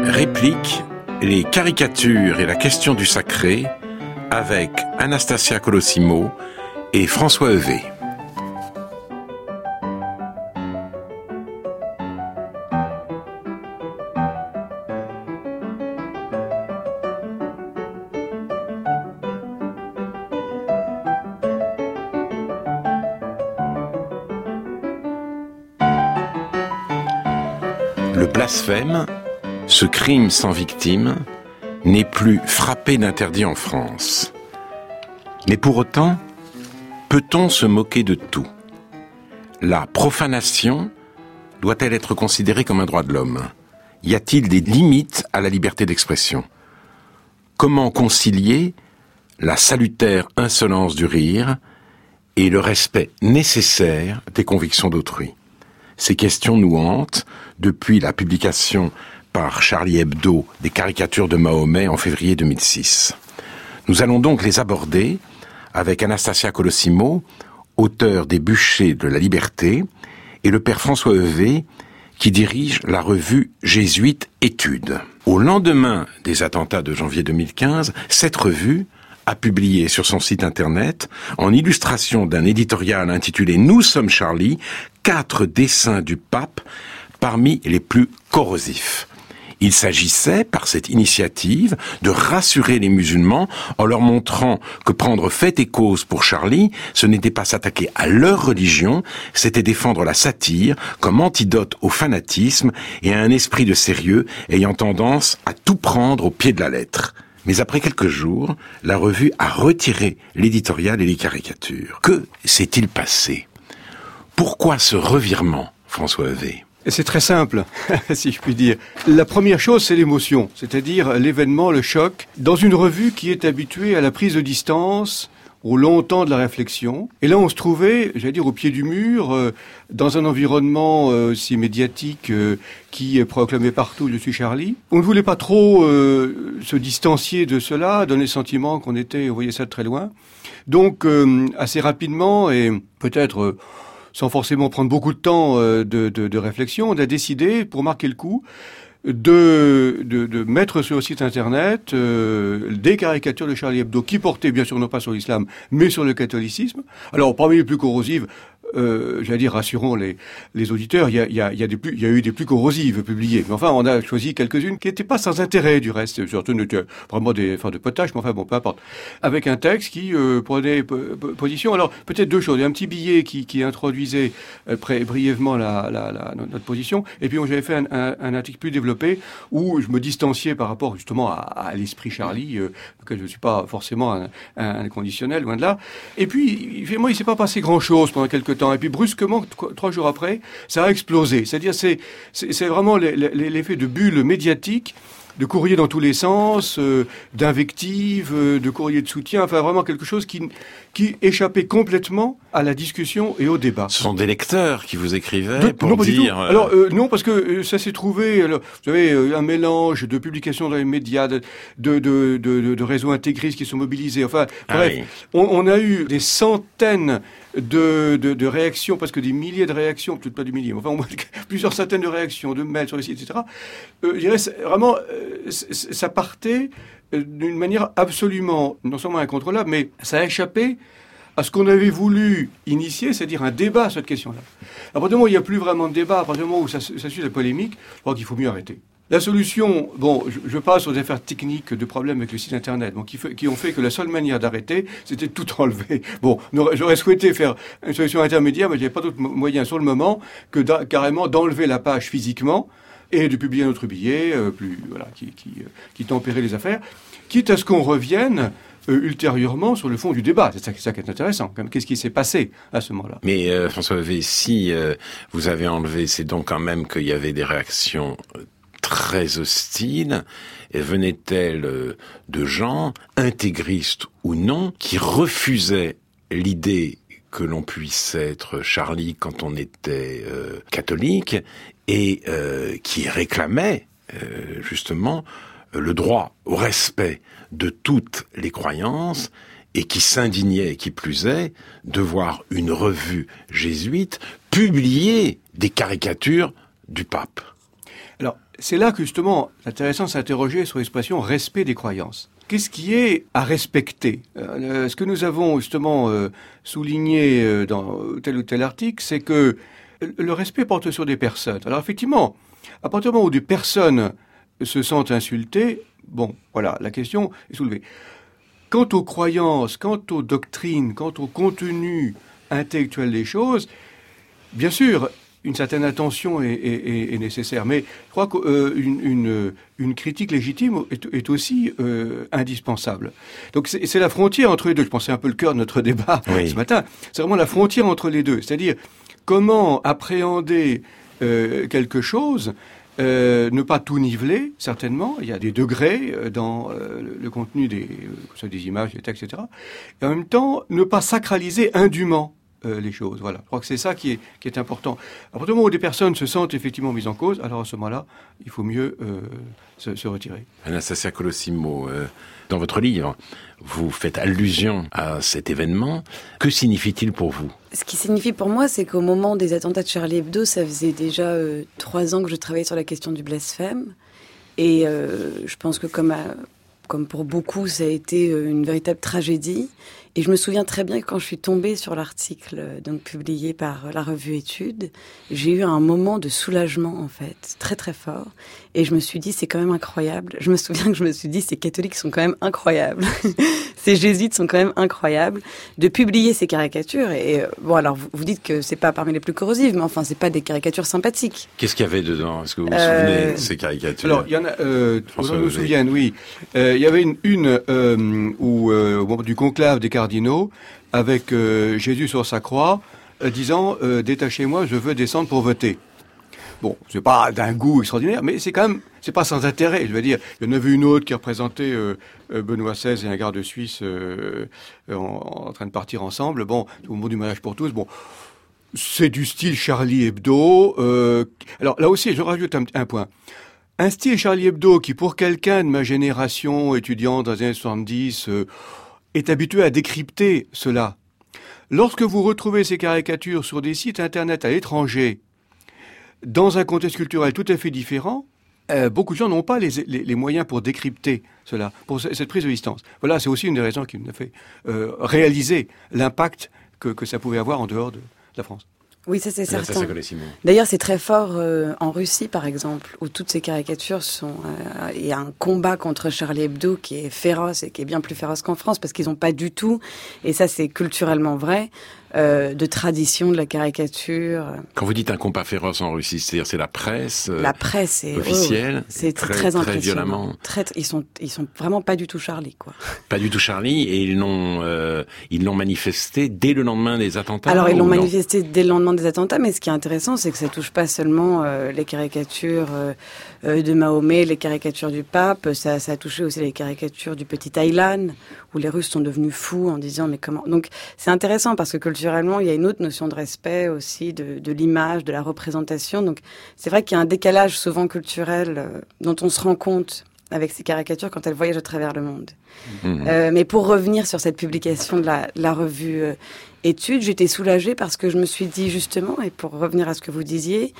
Réplique, les caricatures et la question du sacré avec Anastasia Colosimo et François Heuvet. Le blasphème, ce crime sans victime, n'est plus frappé d'interdit en France. Mais pour autant, peut-on se moquer de tout ? La profanation doit-elle être considérée comme un droit de l'homme ? Y a-t-il des limites à la liberté d'expression ? Comment concilier la salutaire insolence du rire et le respect nécessaire des convictions d'autrui ? Ces questions nous hantent depuis la publication par Charlie Hebdo des caricatures de Mahomet en février 2006. Nous allons donc les aborder avec Anastasia Colosimo, auteur des Bûchers de la Liberté, et le père François Heuvet, qui dirige la revue jésuite Études. Au lendemain des attentats de janvier 2015, cette revue a publié sur son site internet, en illustration d'un éditorial intitulé « Nous sommes Charlie », 4 dessins du pape parmi les plus corrosifs. Il s'agissait, par cette initiative, de rassurer les musulmans en leur montrant que prendre fait et cause pour Charlie, ce n'était pas s'attaquer à leur religion, c'était défendre la satire comme antidote au fanatisme et à un esprit de sérieux ayant tendance à tout prendre au pied de la lettre. Mais après quelques jours, la revue a retiré l'éditorial et les caricatures. Que s'est-il passé ? Pourquoi ce revirement, François Heuvet ? C'est très simple, si je puis dire. La première chose, c'est l'émotion, c'est-à-dire l'événement, le choc, dans une revue qui est habituée à la prise de distance, au long temps de la réflexion. Et là, on se trouvait, j'allais dire, au pied du mur, dans un environnement aussi médiatique qui proclamait partout « Je suis Charlie ». On ne voulait pas trop se distancier de cela, donner le sentiment qu'on voyait ça de très loin. Donc, assez rapidement, et peut-être sans forcément prendre beaucoup de temps de réflexion, on a décidé, pour marquer le coup, de mettre sur le site internet des caricatures de Charlie Hebdo qui portaient bien sûr non pas sur l'islam mais sur le catholicisme. Alors parmi les plus corrosives, j'allais dire, rassurons les auditeurs, il y a eu des plus corrosives publiées, mais enfin on a choisi quelques-unes qui n'étaient pas sans intérêt du reste, surtout vraiment des de potage, mais enfin bon, peu importe, avec un texte qui prenait position. Alors peut-être deux choses, il y a un petit billet qui introduisait brièvement notre position, et puis j'avais fait un article plus développé où je me distanciais par rapport justement à l'esprit Charlie, auquel je ne suis pas forcément un inconditionnel, loin de là. Et puis il s'est pas passé grand-chose pendant quelques temps. Et puis brusquement, 3 jours après, ça a explosé. C'est-à-dire, c'est vraiment l'effet de bulle médiatique, de courriers dans tous les sens, d'invectives, de courriers de soutien, enfin vraiment quelque chose qui échappait complètement à la discussion et au débat. Ce sont des lecteurs qui vous écrivaient pour non, dire... Alors non, parce que ça s'est trouvé, alors, vous savez, un mélange de publications dans les médias, de réseaux intégristes qui sont mobilisés, enfin bref, oui. On a eu des centaines de réactions, parce que des milliers de réactions, peut-être pas des milliers, mais enfin plusieurs centaines de réactions, de mails sur les sites, etc. Je dirais vraiment, ça partait d'une manière absolument, non seulement incontrôlable, mais ça a échappé à ce qu'on avait voulu initier, c'est-à-dire un débat sur cette question-là. À partir du moment où il n'y a plus vraiment de débat, à partir du moment où ça suit la polémique, je crois qu'il faut mieux arrêter. La solution, je passe aux affaires techniques de problèmes avec le site internet, qui ont fait que la seule manière d'arrêter, c'était de tout enlever. J'aurais souhaité faire une solution intermédiaire, mais j'avais pas d'autre moyen sur le moment que carrément d'enlever la page physiquement et de publier un autre billet, qui tempérait les affaires, quitte à ce qu'on revienne ultérieurement sur le fond du débat. C'est ça qui est intéressant. Qu'est-ce qui s'est passé à ce moment-là ? Mais François Heuvet, si vous avez enlevé, c'est donc quand même qu'il y avait des réactions très hostiles. Et venaient-elles de gens, intégristes ou non, qui refusaient l'idée que l'on puisse être Charlie quand on était catholique et qui réclamaient justement le droit au respect de toutes les croyances et qui s'indignaient, qui plus est, de voir une revue jésuite publier des caricatures du pape. Alors, c'est là que justement, c'est intéressant de s'interroger sur l'expression respect des croyances. Qu'est-ce qui est à respecter? Ce que nous avons justement souligné dans tel ou tel article, c'est que le respect porte sur des personnes. Alors effectivement, à partir du moment où des personnes se sentent insultées, bon, voilà, la question est soulevée. Quant aux croyances, quant aux doctrines, quant au contenu intellectuel des choses, bien sûr, une certaine attention est nécessaire, mais je crois qu'une critique légitime est aussi indispensable. Donc c'est la frontière entre les deux. Je pense que c'est un peu le cœur de notre débat ce matin. C'est vraiment la frontière entre les deux. C'est-à-dire comment appréhender quelque chose, ne pas tout niveler, certainement. Il y a des degrés dans le contenu des images, des textes, etc. Et en même temps, ne pas sacraliser indûment les choses. Voilà. Je crois que c'est ça qui est important. À partir du moment où des personnes se sentent effectivement mises en cause, alors à ce moment-là, il faut mieux se retirer. Anastasia Colosimo, dans votre livre, vous faites allusion à cet événement. Que signifie-t-il pour vous? Ce qui signifie pour moi, c'est qu'au moment des attentats de Charlie Hebdo, ça faisait déjà 3 ans que je travaillais sur la question du blasphème. Et je pense que comme pour beaucoup, ça a été une véritable tragédie. Et je me souviens très bien que quand je suis tombée sur l'article donc publié par la revue Études, j'ai eu un moment de soulagement, en fait, très très fort. Et je me suis dit, c'est quand même incroyable. Je me souviens que je me suis dit, ces catholiques sont quand même incroyables. Ces jésuites sont quand même incroyables. De publier ces caricatures. Et bon, alors vous dites que c'est pas parmi les plus corrosives, mais enfin, c'est pas des caricatures sympathiques. Qu'est-ce qu'il y avait dedans? Est-ce que vous vous souvenez de ces caricatures? Alors, il y en a, je me souviens, oui. Il y avait une où, au moment du conclave des cardinaux, avec Jésus sur sa croix, disant détachez-moi, je veux descendre pour voter. Bon, c'est pas d'un goût extraordinaire, mais c'est quand même, c'est pas sans intérêt. Je veux dire, il y en avait une autre qui représentait Benoît XVI et un garde suisse en train de partir ensemble. Bon, au moment du mariage pour tous. Bon, c'est du style Charlie Hebdo. Alors là aussi, je rajoute un point. Un style Charlie Hebdo qui, pour quelqu'un de ma génération, étudiant dans les années 70, est habitué à décrypter cela. Lorsque vous retrouvez ces caricatures sur des sites internet à l'étranger, dans un contexte culturel tout à fait différent, beaucoup de gens n'ont pas les moyens pour décrypter cela, pour cette prise de distance. Voilà, c'est aussi une des raisons qui nous a fait réaliser l'impact que ça pouvait avoir en dehors de la France. Oui, ça c'est certain. D'ailleurs, c'est très fort en Russie, par exemple, où toutes ces caricatures sont... Il y a un combat contre Charlie Hebdo qui est féroce et qui est bien plus féroce qu'en France, parce qu'ils n'ont pas du tout, et ça c'est culturellement vrai, de tradition de la caricature. Quand vous dites un combat féroce en Russie, c'est-à-dire c'est la presse est officielle, c'est très impressionnant. Ils sont vraiment pas du tout Charlie, quoi. Pas du tout Charlie, et ils l'ont manifesté dès le lendemain des attentats. Alors ils l'ont manifesté dès le lendemain des attentats, mais ce qui est intéressant, c'est que ça touche pas seulement les caricatures de Mahomet, les caricatures du pape, ça a touché aussi les caricatures du petit Thaïlande, où les Russes sont devenus fous en disant mais comment. Donc c'est intéressant parce que culturellement, il y a une autre notion de respect aussi de l'image, de la représentation. Donc c'est vrai qu'il y a un décalage souvent culturel dont on se rend compte avec ces caricatures quand elles voyagent à travers le monde. Mais pour revenir sur cette publication de la revue Études, j'étais soulagée parce que je me suis dit justement, et pour revenir à ce que vous disiez,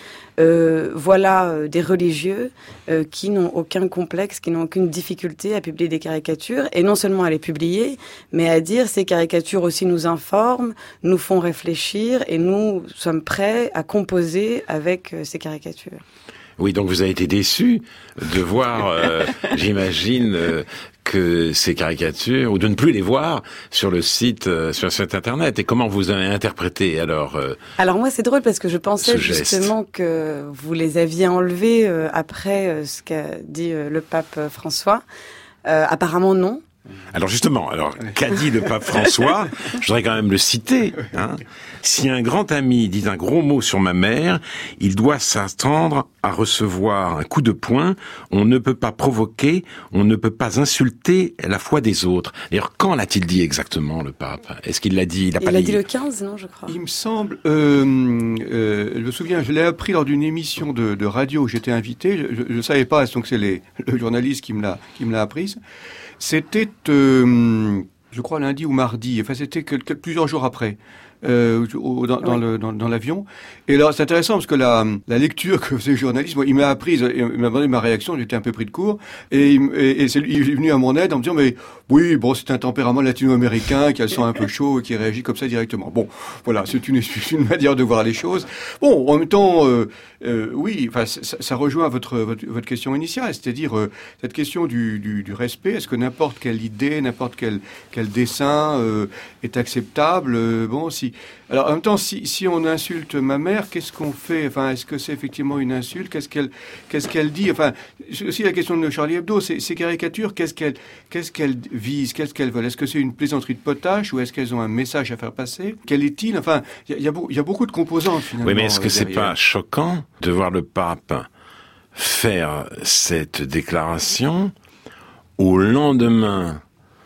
voilà des religieux qui n'ont aucun complexe, qui n'ont aucune difficulté à publier des caricatures, et non seulement à les publier, mais à dire ces caricatures aussi nous informent, nous font réfléchir, et nous sommes prêts à composer avec ces caricatures. Oui, donc vous avez été déçu de voir, j'imagine, que ces caricatures, ou de ne plus les voir sur le site, sur cet internet. Et comment vous avez interprété alors Alors moi, c'est drôle parce que je pensais justement que vous les aviez enlevés après ce qu'a dit le pape François. Apparemment non. Alors justement, qu'a dit le pape François? Je voudrais quand même le citer. Si un grand ami dit un gros mot sur ma mère, il doit s'attendre à recevoir un coup de poing. On ne peut pas provoquer, on ne peut pas insulter la foi des autres. D'ailleurs, quand l'a-t-il dit exactement, le pape? Est-ce qu'il l'a dit? Il l'a dit le 15, non, je crois. Il me semble, je me souviens, je l'ai appris lors d'une émission de radio où j'étais invité. Je ne savais pas, donc c'est le journaliste qui me l'a apprise. C'était, je crois, lundi ou mardi. Enfin, c'était plusieurs jours après. dans l'avion. Et là, c'est intéressant parce que la lecture que faisait le journaliste, moi, il m'a demandé ma réaction, j'étais un peu pris de court, et il est venu à mon aide en me disant, mais oui, bon, c'est un tempérament latino-américain qui a le sang un peu chaud et qui réagit comme ça directement. Bon, voilà, c'est une manière de voir les choses. Bon, en même temps, oui, enfin, ça rejoint votre question initiale, c'est-à-dire cette question du respect. Est-ce que n'importe quelle idée, n'importe quel dessin est acceptable? Bon, si. Alors, en même temps, si on insulte ma mère, qu'est-ce qu'on fait? Enfin, est-ce que c'est effectivement une insulte? Qu'est-ce qu'elle dit? Enfin, c'est aussi la question de Charlie Hebdo. Ces caricatures, qu'est-ce qu'elles visent? Qu'est-ce qu'elles veulent? Est-ce que c'est une plaisanterie de potache ou est-ce qu'elles ont un message à faire passer? Quel est-il? Enfin, il y a beaucoup de composantes, finalement. Oui, mais est-ce que c'est pas choquant de voir le pape faire cette déclaration au lendemain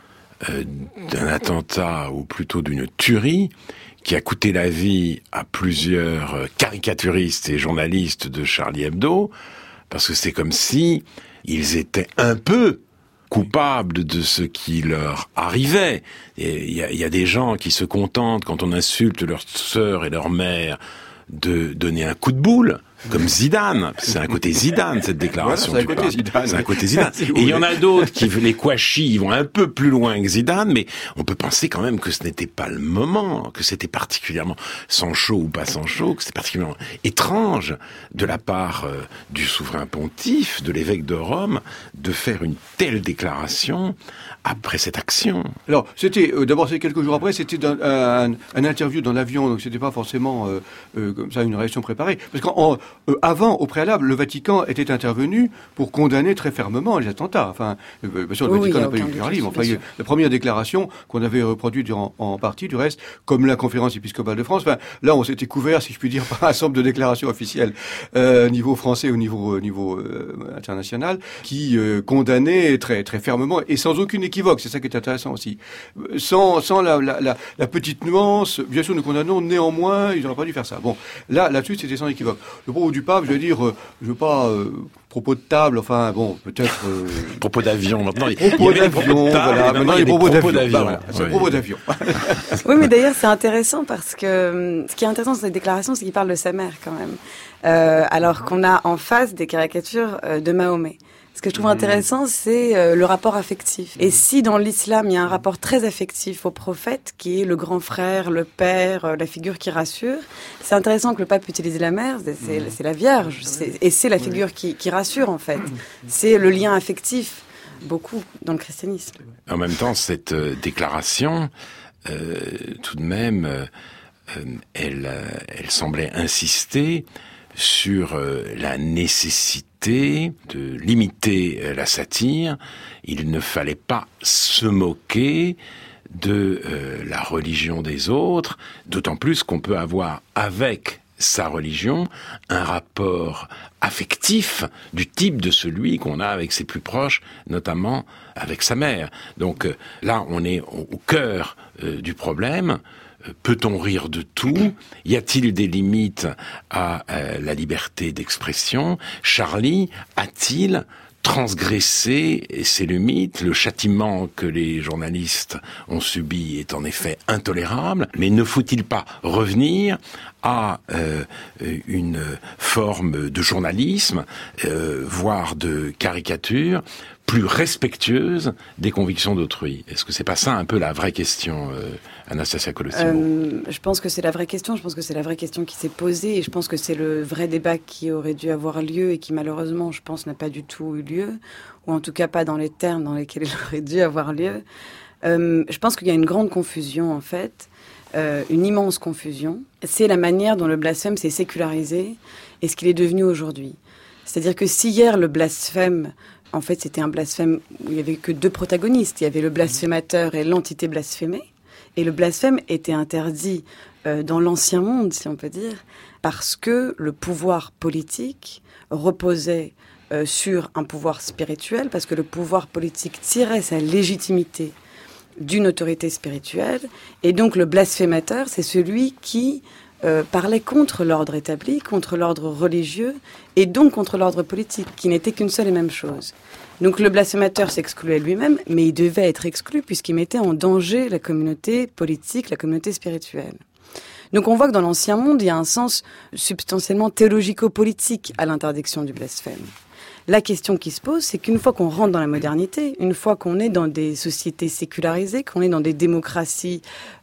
d'un attentat, ou plutôt d'une tuerie, qui a coûté la vie à plusieurs caricaturistes et journalistes de Charlie Hebdo, parce que c'est comme si ils étaient un peu coupables de ce qui leur arrivait. Il y a des gens qui se contentent, quand on insulte leur sœur et leur mère, de donner un coup de boule, comme Zidane. C'est un côté Zidane, cette déclaration. Voilà, c'est un côté Zidane. Et il y en a d'autres qui, les Kouachi, ils vont un peu plus loin que Zidane, mais on peut penser quand même que ce n'était pas le moment, que c'était particulièrement sans chaud ou pas sans chaud, que c'était particulièrement étrange de la part du souverain pontife, de l'évêque de Rome, de faire une telle déclaration après cette action. Alors, c'était, d'abord, c'est quelques jours après, c'était un interview dans l'avion, donc c'était pas forcément comme ça une réaction préparée. Parce qu'avant, au préalable, le Vatican était intervenu pour condamner très fermement les attentats. Enfin, bien sûr, le Vatican n'a pas eu le cœur libre. Enfin, la première déclaration qu'on avait reproduite en partie, du reste, comme la conférence épiscopale de France, enfin, là, on s'était couvert, si je puis dire, par un ensemble de déclarations officielles, niveau français ou niveau international, qui condamnaient très, très fermement et sans aucune équivoque. C'est ça qui est intéressant aussi. Sans la petite nuance, bien sûr, nous condamnons, néanmoins, ils n'auraient pas dû faire ça. Bon, là-dessus, c'était sans équivoque. Le propos du pape, je veux dire, je veux pas, propos de table, enfin, bon, peut-être... propos d'avion, maintenant. Propos d'avion, voilà. Maintenant, il y a des propos d'avion. Voilà, c'est propos d'avion. Oui, mais d'ailleurs, c'est intéressant parce que ce qui est intéressant dans cette déclaration, c'est qu'il parle de sa mère, quand même. Alors qu'on a en face des caricatures de Mahomet. Ce que je trouve intéressant, c'est le rapport affectif. Et si dans l'islam, il y a un rapport très affectif au prophète, qui est le grand frère, le père, la figure qui rassure, c'est intéressant que le pape utilise la mère, c'est la Vierge, et c'est la figure qui rassure, en fait. C'est le lien affectif, beaucoup, dans le christianisme. En même temps, cette déclaration, tout de même, elle semblait insister sur la nécessité de limiter la satire. Il ne fallait pas se moquer de la religion des autres, d'autant plus qu'on peut avoir avec sa religion un rapport affectif du type de celui qu'on a avec ses plus proches, notamment avec sa mère. Donc là, on est au cœur du problème. Peut-on rire de tout? Y a-t-il des limites à la liberté d'expression? Charlie a-t-il transgressé ses limites? Le châtiment que les journalistes ont subi est en effet intolérable, mais ne faut-il pas revenir à une forme de journalisme, voire de caricature, plus respectueuse des convictions d'autrui? Est-ce que c'est pas ça un peu la vraie question, Anastasia Colosimo? Je pense que c'est la vraie question. Je pense que c'est la vraie question qui s'est posée, et je pense que c'est le vrai débat qui aurait dû avoir lieu et qui malheureusement, je pense, n'a pas du tout eu lieu, ou en tout cas pas dans les termes dans lesquels il aurait dû avoir lieu. Je pense qu'il y a une grande confusion en fait. Une immense confusion. C'est la manière dont le blasphème s'est sécularisé et ce qu'il est devenu aujourd'hui. C'est-à-dire que si hier le blasphème, en fait c'était un blasphème où il n'y avait que deux protagonistes, il y avait le blasphémateur et l'entité blasphémée, et le blasphème était interdit dans l'ancien monde, si on peut dire, parce que le pouvoir politique reposait sur un pouvoir spirituel, parce que le pouvoir politique tirait sa légitimité d'une autorité spirituelle, et donc le blasphémateur, c'est celui qui parlait contre l'ordre établi, contre l'ordre religieux, et donc contre l'ordre politique, qui n'était qu'une seule et même chose. Donc le blasphémateur s'excluait lui-même, mais il devait être exclu puisqu'il mettait en danger la communauté politique, la communauté spirituelle. Donc on voit que dans l'ancien monde, il y a un sens substantiellement théologico-politique à l'interdiction du blasphème. La question qui se pose, c'est qu'une fois qu'on rentre dans la modernité, une fois qu'on est dans des sociétés sécularisées, qu'on est dans des démocraties,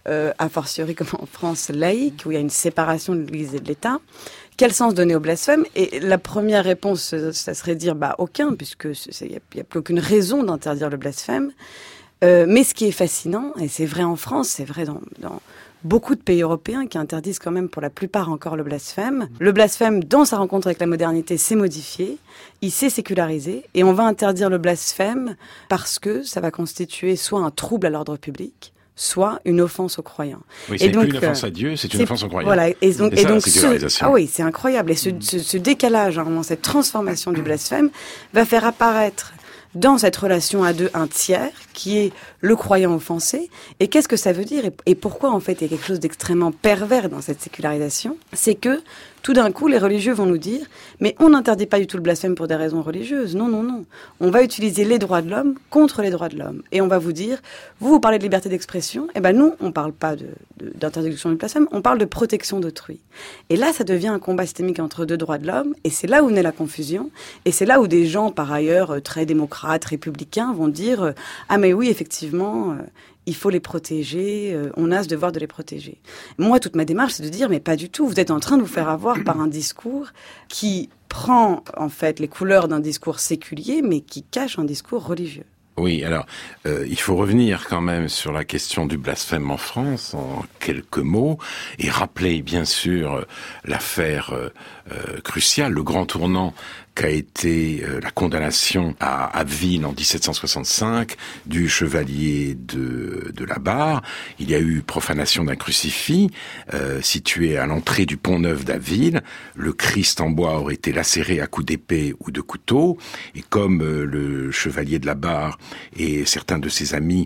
a fortiori comme en France, laïques, où il y a une séparation de l'Église et de l'État, quel sens donner au blasphème? Et la première réponse, ça serait dire aucun, puisque il n'y a plus aucune raison d'interdire le blasphème. Mais ce qui est fascinant, et c'est vrai en France, c'est vrai dans beaucoup de pays européens qui interdisent quand même pour la plupart encore le blasphème. Le blasphème, dans sa rencontre avec la modernité, s'est modifié, il s'est sécularisé, et on va interdire le blasphème parce que ça va constituer soit un trouble à l'ordre public, soit une offense aux croyants. Oui, c'est plus une offense à Dieu, c'est une offense aux croyants. Voilà, et donc sécularisation. oui, c'est incroyable. Et ce décalage, cette transformation du blasphème va faire apparaître dans cette relation à deux un tiers qui est le croyant offensé. Et qu'est-ce que ça veut dire et pourquoi en fait il y a quelque chose d'extrêmement pervers dans cette sécularisation? C'est que tout d'un coup les religieux vont nous dire mais on n'interdit pas du tout le blasphème pour des raisons religieuses. Non, non, non. On va utiliser les droits de l'homme contre les droits de l'homme. Et on va vous dire, vous parlez de liberté d'expression, et ben nous on parle pas d'interdiction du blasphème, on parle de protection d'autrui. Et là ça devient un combat systémique entre deux droits de l'homme, et c'est là où naît la confusion, et c'est là où des gens par ailleurs très démocrates, républicains vont dire ah mais oui effectivement il faut les protéger, on a ce devoir de les protéger. Moi, toute ma démarche, c'est de dire, mais pas du tout. Vous êtes en train de vous faire avoir par un discours qui prend, en fait, les couleurs d'un discours séculier, mais qui cache un discours religieux. Oui, alors, il faut revenir quand même sur la question du blasphème en France, en quelques mots, et rappeler, bien sûr, l'affaire cruciale, le grand tournant qu'a été la condamnation à Abbeville en 1765 du chevalier de la Barre. Il y a eu profanation d'un crucifix situé à l'entrée du Pont-Neuf d'Abbeville. Le Christ en bois aurait été lacéré à coups d'épée ou de couteau. Et comme le chevalier de la Barre et certains de ses amis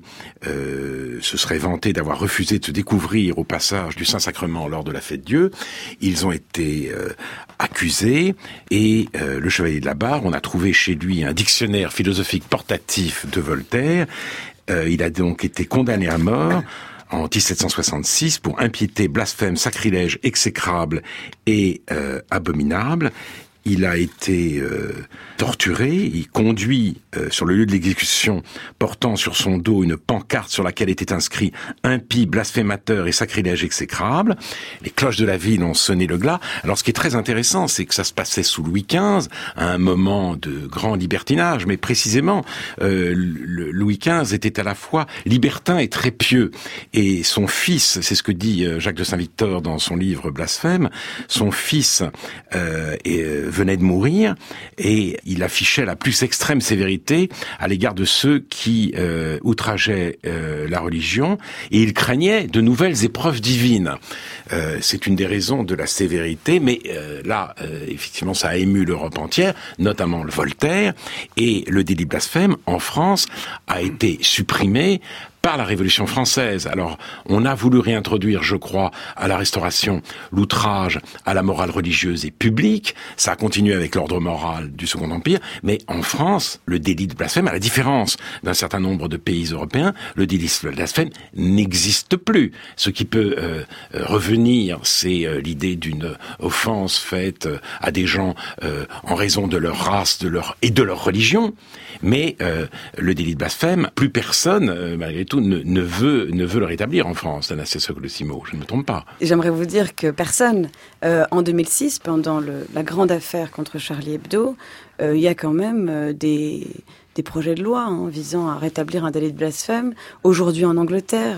se seraient vantés d'avoir refusé de se découvrir au passage du Saint-Sacrement lors de la fête Dieu, ils ont été accusés et le chevalier de la Barre, on a trouvé chez lui un dictionnaire philosophique portatif de Voltaire. Il a donc été condamné à mort en 1766 pour impiété, blasphème, sacrilège, exécrable et abominable. Il a été torturé, il conduit sur le lieu de l'exécution, portant sur son dos une pancarte sur laquelle était inscrit « impie, blasphémateur et sacrilège exécrable ». Les cloches de la ville ont sonné le glas. Alors ce qui est très intéressant, c'est que ça se passait sous Louis XV, à un moment de grand libertinage, mais précisément, Louis XV était à la fois libertin et très pieux. Et son fils, c'est ce que dit Jacques de Saint-Victor dans son livre « Blasphème », son fils venait de mourir et il affichait la plus extrême sévérité à l'égard de ceux qui outrageaient la religion et il craignait de nouvelles épreuves divines. C'est une des raisons de la sévérité, mais là, effectivement, ça a ému l'Europe entière, notamment le Voltaire, et le délit de blasphème, en France, a été supprimé par la Révolution française. Alors, on a voulu réintroduire, je crois, à la Restauration, l'outrage à la morale religieuse et publique. Ça a continué avec l'ordre moral du Second Empire. Mais en France, le délit de blasphème, à la différence d'un certain nombre de pays européens, le délit de blasphème n'existe plus. Ce qui peut revenir, c'est l'idée d'une offense faite à des gens en raison de leur race, et de leur religion. Mais le délit de blasphème, plus personne, malgré tout, ne veut le rétablir en France. Anastassia Sokolosimo, je ne me trompe pas. J'aimerais vous dire que personne, en 2006, pendant la grande affaire contre Charlie Hebdo, il y a quand même des projets de loi visant à rétablir un délit de blasphème. Aujourd'hui en Angleterre,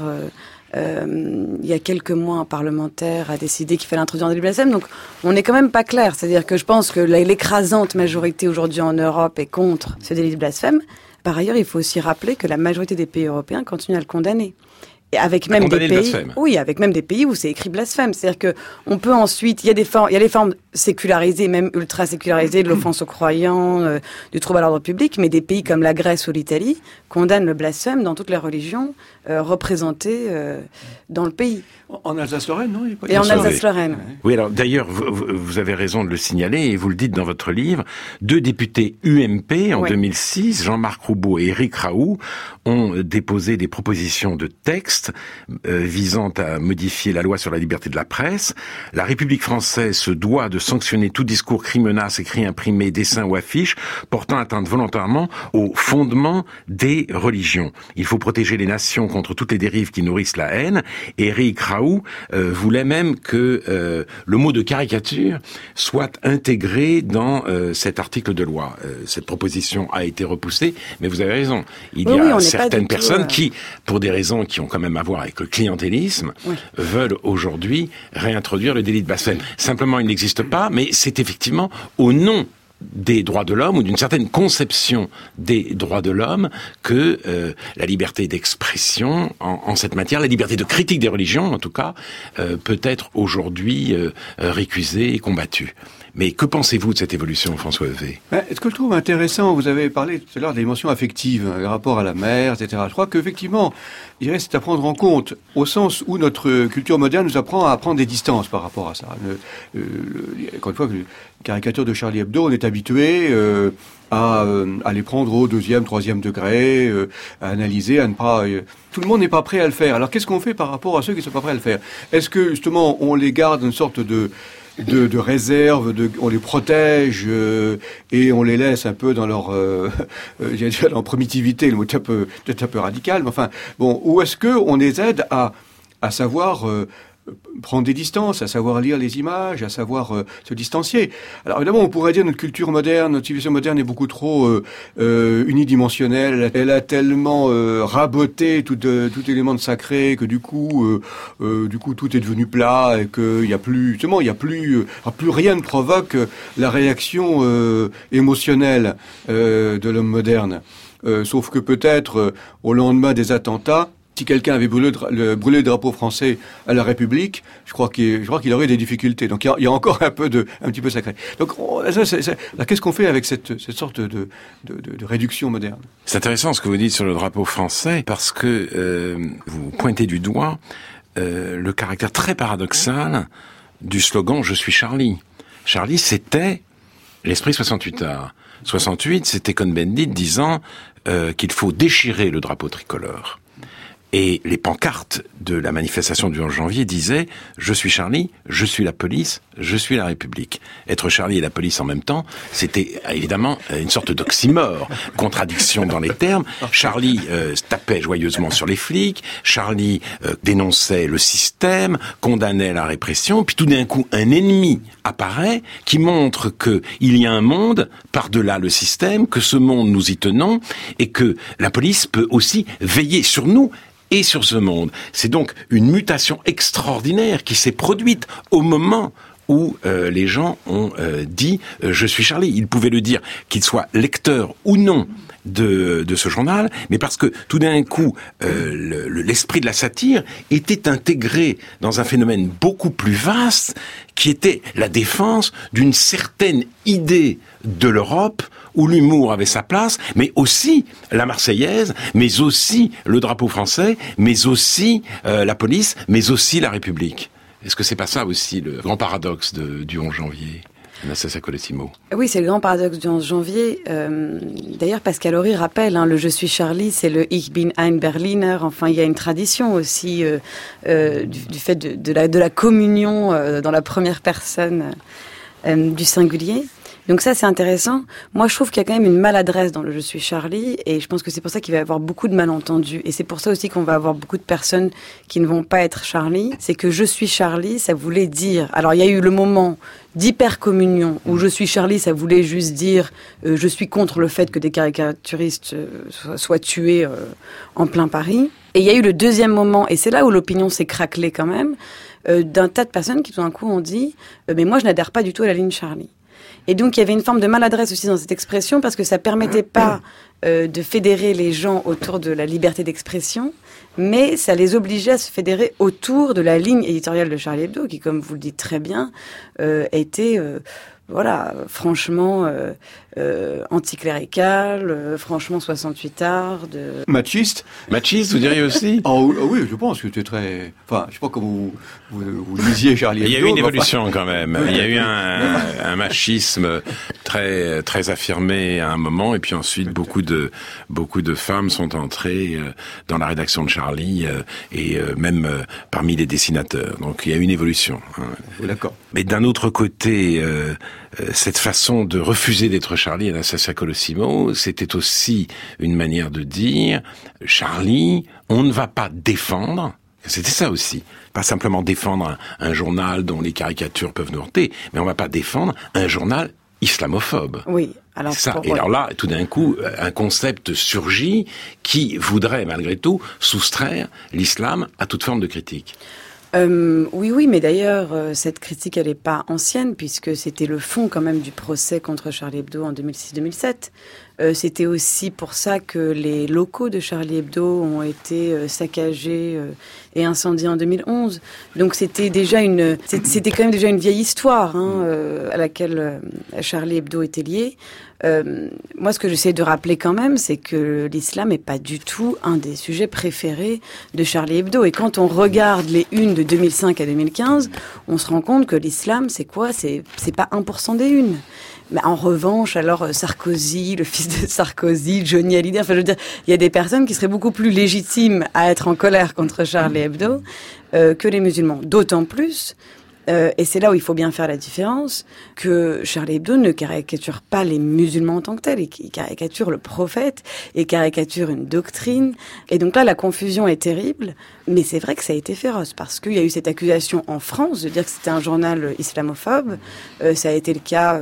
il y a quelques mois, un parlementaire a décidé qu'il fallait introduire un délit de blasphème. Donc, on n'est quand même pas clair. C'est-à-dire que je pense que l'écrasante majorité aujourd'hui en Europe est contre ce délit de blasphème. Par ailleurs, il faut aussi rappeler que la majorité des pays européens continuent à le condamner. Et avec même des pays, oui, avec même des pays où c'est écrit blasphème. C'est-à-dire que on peut ensuite, il y a les formes sécularisées, même ultra sécularisées, de l'offense aux croyants, du trouble à l'ordre public, mais des pays comme la Grèce ou l'Italie condamnent le blasphème dans toutes les religions représentées dans le pays. En Alsace-Lorraine, non? Et en Alsace-Lorraine. Oui, alors d'ailleurs, vous avez raison de le signaler, et vous le dites dans votre livre, 2 députés UMP en 2006, Jean-Marc Roubaud et Éric Raoult, ont déposé des propositions de texte texte visant à modifier la loi sur la liberté de la presse. La République française se doit de sanctionner tout discours, cri, menace, écrit, imprimé, dessin ou affiche portant atteinte volontairement aux fondements des religions. Il faut protéger les nations contre toutes les dérives qui nourrissent la haine. Et Éric Raoult voulait même que le mot de caricature soit intégré dans cet article de loi. Cette proposition a été repoussée, mais vous avez raison. Il y a certaines personnes qui, pour des raisons qui ont quand même à voir avec le clientélisme, veulent aujourd'hui réintroduire le délit de blasphème. Simplement, il n'existe pas, mais c'est effectivement au nom des droits de l'homme ou d'une certaine conception des droits de l'homme que la liberté d'expression en cette matière, la liberté de critique des religions en tout cas, peut être aujourd'hui récusée et combattue. Mais que pensez-vous de cette évolution, François Heuvet ? Ce que je trouve intéressant, vous avez parlé tout à l'heure des dimensions affectives, le rapport à la mère, etc. Je crois qu'effectivement, je dirais, c'est à prendre en compte, au sens où notre culture moderne nous apprend à prendre des distances par rapport à ça. Encore une fois, une caricature de Charlie Hebdo, on est habitué à les prendre au 2e, 3e degré, à analyser, à ne pas... tout le monde n'est pas prêt à le faire. Alors qu'est-ce qu'on fait par rapport à ceux qui ne sont pas prêts à le faire ? Est-ce que, justement, on les garde une sorte de réserve, on les protège et on les laisse un peu dans leur dans primitivité, le mot est peut-être un peu radical, mais enfin bon, ou est-ce que on les aide à savoir prendre des distances, à savoir lire les images, à savoir se distancier. Alors évidemment, on pourrait dire notre culture moderne, notre civilisation moderne est beaucoup trop unidimensionnelle. Elle a tellement raboté tout élément de sacré que du coup tout est devenu plat et que il y a plus rien ne provoque la réaction émotionnelle de l'homme moderne. Sauf que peut-être au lendemain des attentats, si quelqu'un avait brûlé le drapeau français à la République, je crois qu'il aurait des difficultés. Donc il y a encore un petit peu sacré. Donc qu'est-ce qu'on fait avec cette sorte de réduction moderne ? C'est intéressant ce que vous dites sur le drapeau français parce que vous pointez du doigt le caractère très paradoxal du slogan « Je suis Charlie ». Charlie, c'était l'esprit 68 heures. 68, c'était Cohn-Bendit disant qu'il faut déchirer le drapeau tricolore. Et les pancartes de la manifestation du 11 janvier disaient « Je suis Charlie, je suis la police, je suis la République ». Être Charlie et la police en même temps, c'était évidemment une sorte d'oxymore, contradiction dans les termes. Charlie tapait joyeusement sur les flics, Charlie dénonçait le système, condamnait la répression, puis tout d'un coup, un ennemi apparaît qui montre que il y a un monde par-delà le système, que ce monde nous y tenons, et que la police peut aussi veiller sur nous et sur ce monde. C'est donc une mutation extraordinaire qui s'est produite au moment où les gens ont dit « Je suis Charlie ». Ils pouvaient le dire, qu'ils soient lecteurs ou non de ce journal, mais parce que tout d'un coup, l'esprit de la satire était intégré dans un phénomène beaucoup plus vaste, qui était la défense d'une certaine idée de l'Europe, où l'humour avait sa place, mais aussi la Marseillaise, mais aussi le drapeau français, mais aussi la police, mais aussi la République. Est-ce que c'est pas ça aussi le grand paradoxe du 11 janvier ? Anastasia Colosimo. Oui, c'est le grand paradoxe du 11 janvier. D'ailleurs, Pascal Horry rappelle, le « Je suis Charlie », c'est le « Ich bin ein Berliner ». Enfin, il y a une tradition aussi du fait de la communion dans la première personne du singulier. Donc ça, c'est intéressant. Moi, je trouve qu'il y a quand même une maladresse dans le « Je suis Charlie » et je pense que c'est pour ça qu'il va y avoir beaucoup de malentendus. Et c'est pour ça aussi qu'on va avoir beaucoup de personnes qui ne vont pas être Charlie. C'est que « Je suis Charlie », ça voulait dire... Alors, il y a eu le moment d'hypercommunion où « Je suis Charlie », ça voulait juste dire « Je suis contre le fait que des caricaturistes soient tués en plein Paris ». Et il y a eu le deuxième moment, et c'est là où l'opinion s'est craquelée quand même, d'un tas de personnes qui tout d'un coup ont dit « Mais moi, je n'adhère pas du tout à la ligne Charlie ». Et donc, il y avait une forme de maladresse aussi dans cette expression parce que ça permettait pas de fédérer les gens autour de la liberté d'expression, mais ça les obligeait à se fédérer autour de la ligne éditoriale de Charlie Hebdo, qui, comme vous le dites très bien, était franchement anticlérical, franchement 68 arts. Machiste, vous diriez aussi? Oui, je pense que tu es très... Enfin, je sais pas comment vous lisiez Charlie Hebdo. Il y a eu une évolution quand même. Il y a eu un machisme très très affirmé à un moment, et puis ensuite beaucoup de femmes sont entrées dans la rédaction de Charlie et même parmi les dessinateurs. Donc il y a eu une évolution. D'accord. Mais d'un autre côté, cette façon de refuser d'être Charlie, Anastasia Colosimo, c'était aussi une manière de dire Charlie, on ne va pas défendre. C'était ça aussi. Pas simplement défendre un journal dont les caricatures peuvent nous heurter, mais on va pas défendre un journal islamophobe. Oui. Alors, c'est ça. Et alors là, tout d'un coup, un concept surgit qui voudrait, malgré tout, soustraire l'islam à toute forme de critique. Oui, mais d'ailleurs, cette critique, elle n'est pas ancienne, puisque c'était le fond quand même du procès contre Charlie Hebdo en 2006-2007. C'était aussi pour ça que les locaux de Charlie Hebdo ont été saccagés et incendiés en 2011. Donc c'était quand même déjà une vieille histoire à laquelle Charlie Hebdo était lié. Moi, ce que j'essaie de rappeler quand même, c'est que l'islam n'est pas du tout un des sujets préférés de Charlie Hebdo. Et quand on regarde les unes de 2005 à 2015, on se rend compte que l'islam, c'est quoi ? C'est pas 1% des unes. Mais en revanche, alors Sarkozy, le fils de Sarkozy, Johnny Hallyday, enfin je veux dire, il y a des personnes qui seraient beaucoup plus légitimes à être en colère contre Charlie Hebdo que les musulmans. D'autant plus, et c'est là où il faut bien faire la différence, que Charlie Hebdo ne caricature pas les musulmans en tant que tels, il caricature le prophète, et caricature une doctrine. Et donc là, la confusion est terrible, mais c'est vrai que ça a été féroce, parce qu'il y a eu cette accusation en France de dire que c'était un journal islamophobe. Ça a été le cas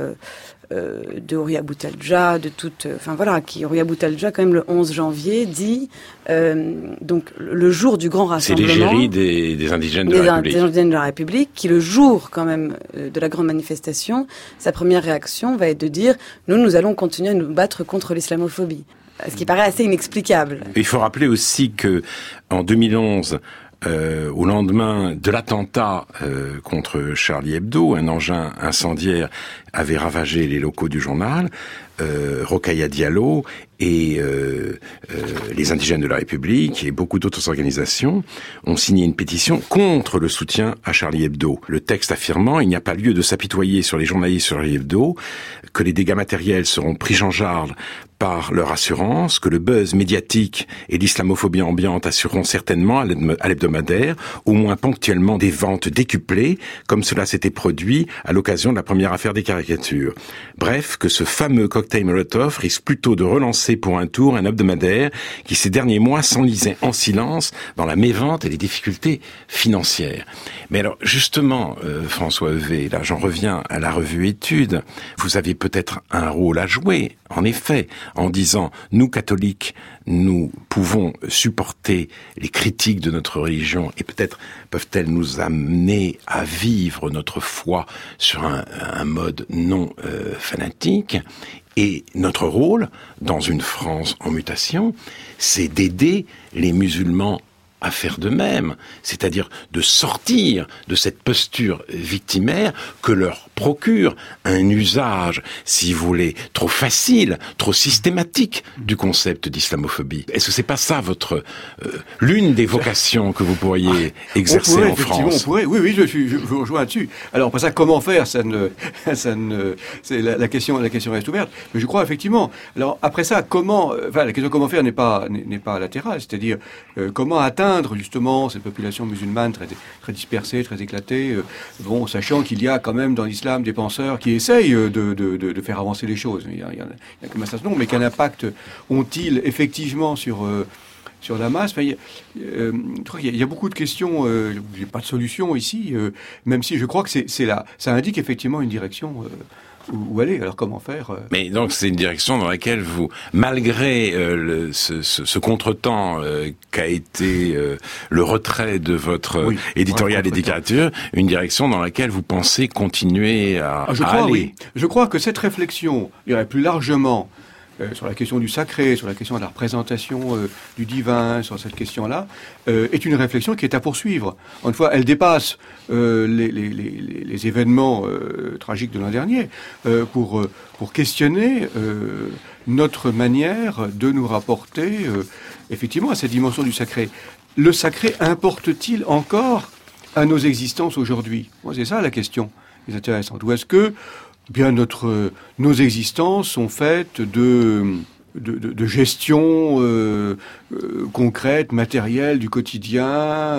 de Houria Boutalja, Houria Boutalja, quand même, le 11 janvier, dit, donc, le jour du grand rassemblement. C'est l'égérie des indigènes de la République. Des indigènes de la République, qui, le jour, quand même, de la grande manifestation, sa première réaction va être de dire, nous allons continuer à nous battre contre l'islamophobie. Ce qui paraît assez inexplicable. Il faut rappeler aussi que, en 2011, au lendemain de l'attentat contre Charlie Hebdo, un engin incendiaire avait ravagé les locaux du journal. Rokhaya Diallo et les indigènes de la République et beaucoup d'autres organisations ont signé une pétition contre le soutien à Charlie Hebdo. Le texte affirmant: il n'y a pas lieu de s'apitoyer sur les journalistes sur Charlie Hebdo, que les dégâts matériels seront pris en charge par leur assurance, que le buzz médiatique et l'islamophobie ambiante assureront certainement à l'hebdomadaire, au moins ponctuellement, des ventes décuplées, comme cela s'était produit à l'occasion de la première affaire des caricatures. Bref, que ce fameux cocktail Molotov risque plutôt de relancer pour un tour un hebdomadaire qui ces derniers mois s'enlisait en silence dans la mévente et les difficultés financières. Mais alors, justement, François Heuvet, là j'en reviens à la revue Études, vous avez peut-être un rôle à jouer, en effet, en disant, nous catholiques, nous pouvons supporter les critiques de notre religion et peut-être peuvent-elles nous amener à vivre notre foi sur un mode non fanatique. Et notre rôle, dans une France en mutation, c'est d'aider les musulmans à faire de même, c'est-à-dire de sortir de cette posture victimaire que leur procure un usage, si vous voulez, trop facile, trop systématique du concept d'islamophobie. Est-ce que c'est pas ça votre l'une des vocations que vous pourriez exercer en France? On pourrait, oui, je vous rejoins là-dessus. Alors, pour ça, comment faire, c'est la question reste ouverte. Mais je crois effectivement. Alors après ça, la question comment faire n'est pas latérale, c'est-à-dire comment atteindre justement cette population musulmane très dispersée, très éclatée, sachant qu'il y a quand même dans l'islam des penseurs qui essayent de faire avancer les choses. Il y a comme un certain nombre, mais quel impact ont-ils effectivement sur la masse? Je crois qu'il y a beaucoup de questions. J'ai pas de solution ici, même si je crois que ça indique effectivement une direction. Où aller? Alors comment faire? Mais donc c'est une direction dans laquelle vous, malgré ce contretemps qu'a été le retrait de votre éditorial et d'écriture, une direction dans laquelle vous pensez continuer à aller. Oui. Je crois que cette réflexion, plus largement, sur la question du sacré, sur la question de la représentation du divin, sur cette question-là, est une réflexion qui est à poursuivre. Encore une fois, elle dépasse les événements tragiques de l'an dernier pour questionner notre manière de nous rapporter effectivement à cette dimension du sacré. Le sacré importe-t-il encore à nos existences aujourd'hui? Moi, c'est ça la question qui est intéressante. Ou est-ce que bien nos existences sont faites de gestion concrète, matérielle du quotidien,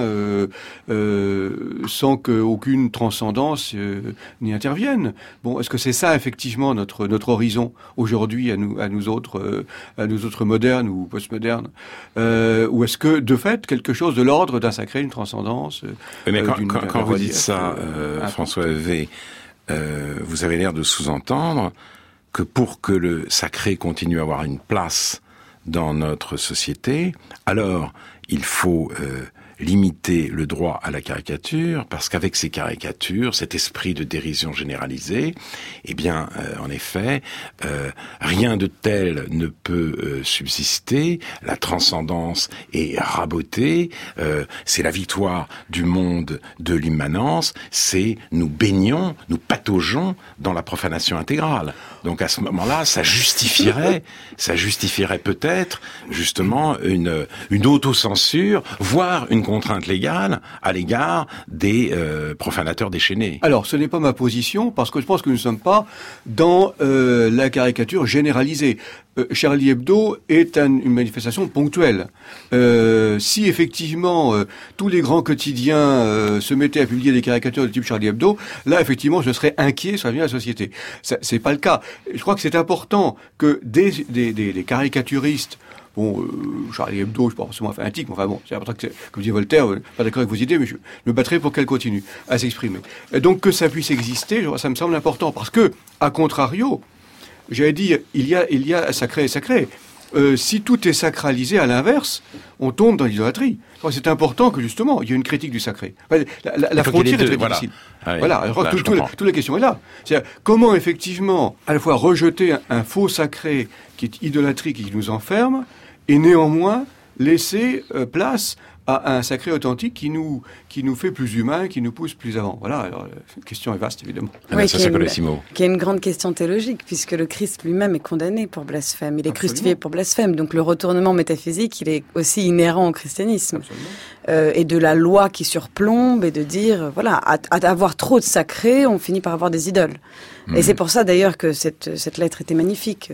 sans qu'aucune transcendance n'y intervienne. Bon, est-ce que c'est ça effectivement notre horizon aujourd'hui à nous autres modernes ou postmodernes, ou est-ce que de fait quelque chose de l'ordre d'un sacré, une transcendance? Mais quand vous dites ça, François Hervé, vous avez l'air de sous-entendre que pour que le sacré continue à avoir une place dans notre société, alors il faut limiter le droit à la caricature, parce qu'avec ces caricatures, cet esprit de dérision généralisée, eh bien, en effet, rien de tel ne peut subsister, la transcendance est rabotée, c'est la victoire du monde de l'immanence, c'est nous baignons, nous pataugeons dans la profanation intégrale. Donc à ce moment-là, ça justifierait peut-être justement une autocensure, voire une contrainte légale à l'égard des profanateurs déchaînés. Alors, ce n'est pas ma position, parce que je pense que nous ne sommes pas dans la caricature généralisée. Charlie Hebdo est une manifestation ponctuelle. Si effectivement tous les grands quotidiens se mettaient à publier des caricatures de type Charlie Hebdo, là effectivement je serais inquiet sur l'avenir de la société. C'est pas le cas. Je crois que c'est important que des caricaturistes, Charlie Hebdo, je suis pas forcément fanatique, mais enfin bon, c'est important que, comme dit Voltaire, pas d'accord avec vos idées, mais je me battrai pour qu'elle continue à s'exprimer. Et donc que ça puisse exister, ça me semble important, parce que, à contrario, j'allais dire, il y a sacré et sacré. Si tout est sacralisé, à l'inverse, on tombe dans l'idolâtrie. C'est important que, justement, il y ait une critique du sacré. La frontière est très difficile. Voilà, je crois que toute la question est là. C'est-à-dire, comment, effectivement, à la fois rejeter un faux sacré qui est idolâtrique et qui nous enferme, et néanmoins laisser place à un sacré authentique qui nous fait plus humains, qui nous pousse plus avant. Voilà, alors la question est vaste, évidemment. Oui, qui est une grande question théologique, puisque le Christ lui-même est condamné pour blasphème. Il est crucifié pour blasphème. Donc le retournement métaphysique, il est aussi inhérent au christianisme. Et de la loi qui surplombe, et de dire, voilà, à avoir trop de sacré, on finit par avoir des idoles. Et c'est pour ça d'ailleurs que cette lettre était magnifique,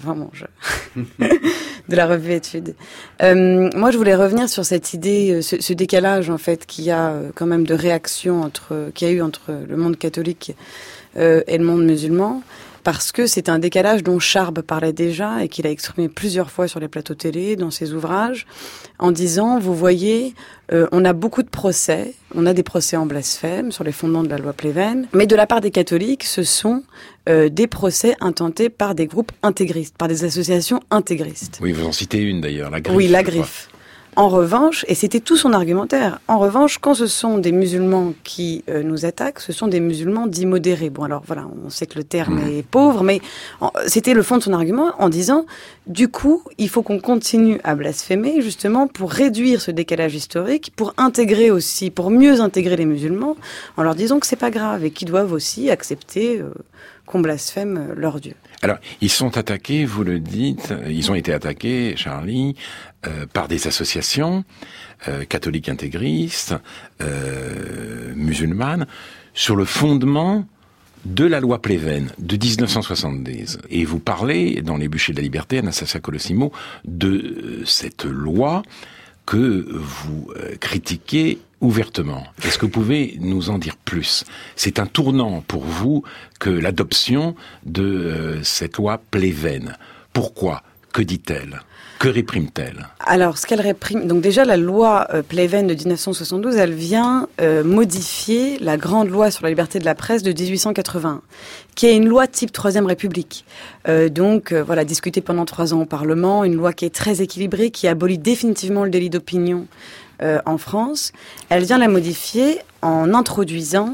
de la revue Études. Moi, je voulais revenir sur cette idée, ce décalage en fait qu'il y a quand même de réaction qu'il y a eu entre le monde catholique et le monde musulman, parce que c'est un décalage dont Charb parlait déjà et qu'il a exprimé plusieurs fois sur les plateaux télé, dans ses ouvrages, en disant, vous voyez, on a beaucoup de procès, on a des procès en blasphème sur les fondements de la loi Pleven, mais de la part des catholiques, ce sont des procès intentés par des groupes intégristes, par des associations intégristes. Oui, vous en citez une d'ailleurs, la Griffe. Oui, la Griffe. En revanche, et c'était tout son argumentaire, en revanche, quand ce sont des musulmans qui nous attaquent, ce sont des musulmans dits modérés. Bon, alors voilà, on sait que le terme est pauvre, mais c'était le fond de son argument en disant, du coup, il faut qu'on continue à blasphémer, justement, pour réduire ce décalage historique, pour intégrer aussi, pour mieux intégrer les musulmans, en leur disant que c'est pas grave et qu'ils doivent aussi accepter qu'on blasphème leur Dieu. Alors, ils sont attaqués, vous le dites, ils ont été attaqués, Charlie, par des associations catholiques intégristes, musulmanes, sur le fondement de la loi Pleven de 1970. Et vous parlez, dans Les Bûchers de la Liberté, Anastasia Colosimo, de cette loi que vous critiquez ouvertement. Est-ce que vous pouvez nous en dire plus? C'est un tournant pour vous que l'adoption de cette loi Pleven. Pourquoi? Que dit-elle? Que réprime-t-elle? Alors, ce qu'elle réprime... Donc déjà, la loi Pleven de 1972, elle vient modifier la grande loi sur la liberté de la presse de 1881, qui est une loi type Troisième République. Voilà, discutée pendant 3 ans au Parlement, une loi qui est très équilibrée, qui abolit définitivement le délit d'opinion en France. Elle vient la modifier en introduisant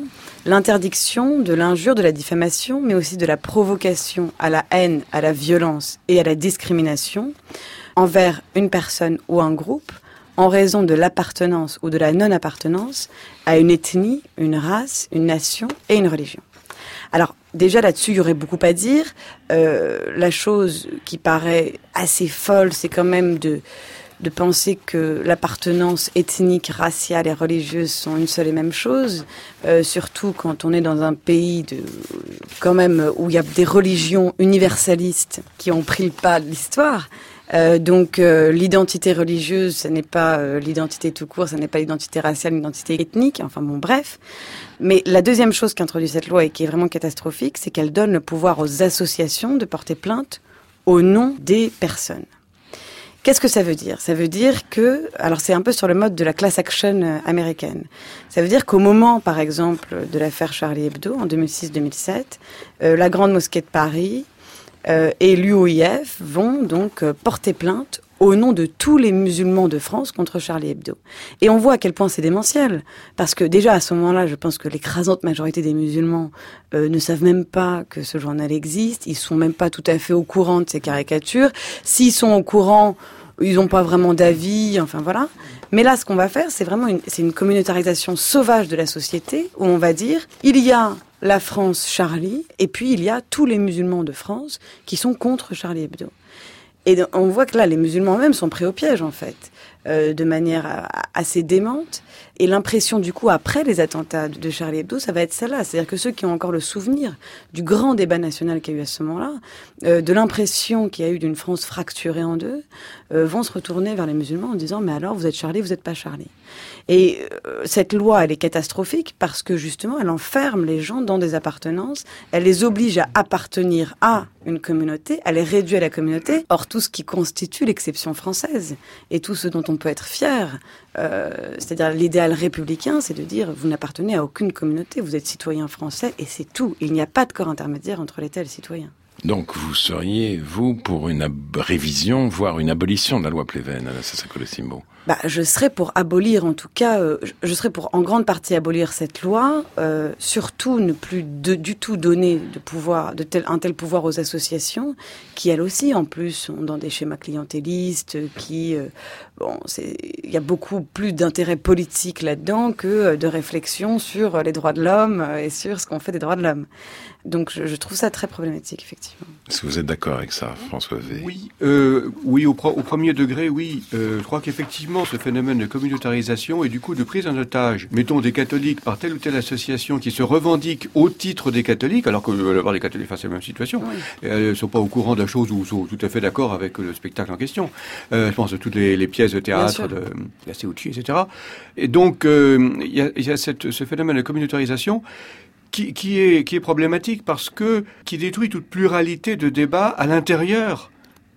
l'interdiction de l'injure, de la diffamation, mais aussi de la provocation à la haine, à la violence et à la discrimination envers une personne ou un groupe en raison de l'appartenance ou de la non-appartenance à une ethnie, une race, une nation et une religion. Alors, déjà là-dessus, il y aurait beaucoup à dire. La chose qui paraît assez folle, c'est quand même de penser que l'appartenance ethnique, raciale et religieuse sont une seule et même chose, surtout quand on est dans un pays quand même où il y a des religions universalistes qui ont pris le pas de l'histoire. Donc l'identité religieuse, ce n'est pas l'identité tout court, ce n'est pas l'identité raciale, l'identité ethnique, enfin bon bref. Mais la deuxième chose qu'introduit cette loi et qui est vraiment catastrophique, c'est qu'elle donne le pouvoir aux associations de porter plainte au nom des personnes. Qu'est-ce que ça veut dire ? Ça veut dire que, alors c'est un peu sur le mode de la class action américaine. Ça veut dire qu'au moment, par exemple, de l'affaire Charlie Hebdo, en 2006-2007, la Grande Mosquée de Paris et l'UOIF vont donc porter plainte au nom de tous les musulmans de France contre Charlie Hebdo. Et on voit à quel point c'est démentiel. Parce que déjà, à ce moment-là, je pense que l'écrasante majorité des musulmans ne savent même pas que ce journal existe. Ils sont même pas tout à fait au courant de ces caricatures. S'ils sont au courant, ils n'ont pas vraiment d'avis, enfin voilà. Mais là, ce qu'on va faire, c'est vraiment une communautarisation sauvage de la société, où on va dire, il y a la France Charlie, et puis il y a tous les musulmans de France qui sont contre Charlie Hebdo. Et on voit que là, les musulmans eux-mêmes sont pris au piège, en fait, de manière assez démente. Et l'impression, du coup, après les attentats de Charlie Hebdo, ça va être celle-là. C'est-à-dire que ceux qui ont encore le souvenir du grand débat national qu'il y a eu à ce moment-là, de l'impression qu'il y a eu d'une France fracturée en deux, vont se retourner vers les musulmans en disant « Mais alors, vous êtes Charlie, vous n'êtes pas Charlie ». Et cette loi, elle est catastrophique parce que, justement, elle enferme les gens dans des appartenances. Elle les oblige à appartenir à une communauté, elle les réduit à la communauté. Or, tout ce qui constitue l'exception française et tout ce dont on peut être fier, c'est-à-dire l'idéal républicain, c'est de dire vous n'appartenez à aucune communauté, vous êtes citoyen français et c'est tout. Il n'y a pas de corps intermédiaire entre l'État et le citoyen. Donc vous seriez, vous, pour une révision, voire une abolition de la loi Pleven à la Sassacolo-Simbo? Je serais pour abolir, en tout cas, je serais pour en grande partie abolir cette loi, surtout ne plus du tout donner de pouvoir, un tel pouvoir aux associations, qui elles aussi, en plus, sont dans des schémas clientélistes, il y a beaucoup plus d'intérêt politique là-dedans que de réflexion sur les droits de l'homme et sur ce qu'on fait des droits de l'homme. Donc je trouve ça très problématique, effectivement. Est-ce que vous êtes d'accord avec ça, François V? Oui, au premier degré, oui. Je crois qu'effectivement, ce phénomène de communautarisation et du coup de prise en otage, mettons des catholiques par telle ou telle association qui se revendiquent au titre des catholiques, alors que la plupart des catholiques face à la même situation, oui. Elles ne sont pas au courant de la chose ou sont tout à fait d'accord avec le spectacle en question. Je pense à toutes les pièces de théâtre de la Ceucci, etc. Et donc, il y a ce phénomène de communautarisation qui est problématique parce qui détruit toute pluralité de débat à l'intérieur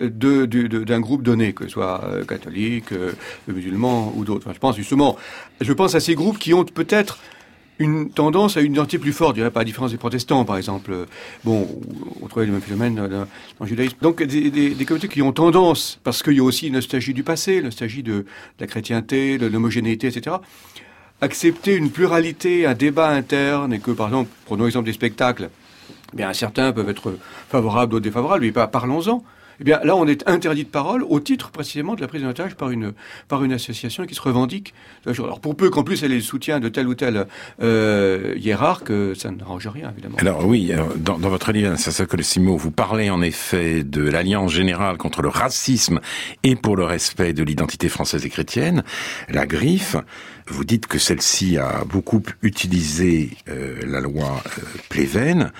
d'un groupe donné, que ce soit catholique, musulman ou d'autres. Enfin, je pense à ces groupes qui ont peut-être une tendance à une identité plus forte, je dirais pas à la différence des protestants, par exemple. On trouvait le même phénomène dans le judaïsme. Donc, des communautés qui ont tendance, parce qu'il y a aussi une nostalgie du passé, une nostalgie de la chrétienté, de l'homogénéité, etc., accepter une pluralité, un débat interne, et que, par exemple, prenons l'exemple des spectacles, certains peuvent être favorables, d'autres défavorables, mais parlons-en. Là, on est interdit de parole au titre précisément de la prise en otage par une association qui se revendique. Alors, pour peu qu'en plus elle ait le soutien de tel ou tel hiérarque, ça n'arrange rien, évidemment. Alors oui, dans votre livre, Sassacolo-Simbo, vous parlez en effet de l'Alliance générale contre le racisme et pour le respect de l'identité française et chrétienne, la Griffe. Vous dites que celle-ci a beaucoup utilisé la loi Pleven,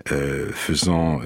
faisant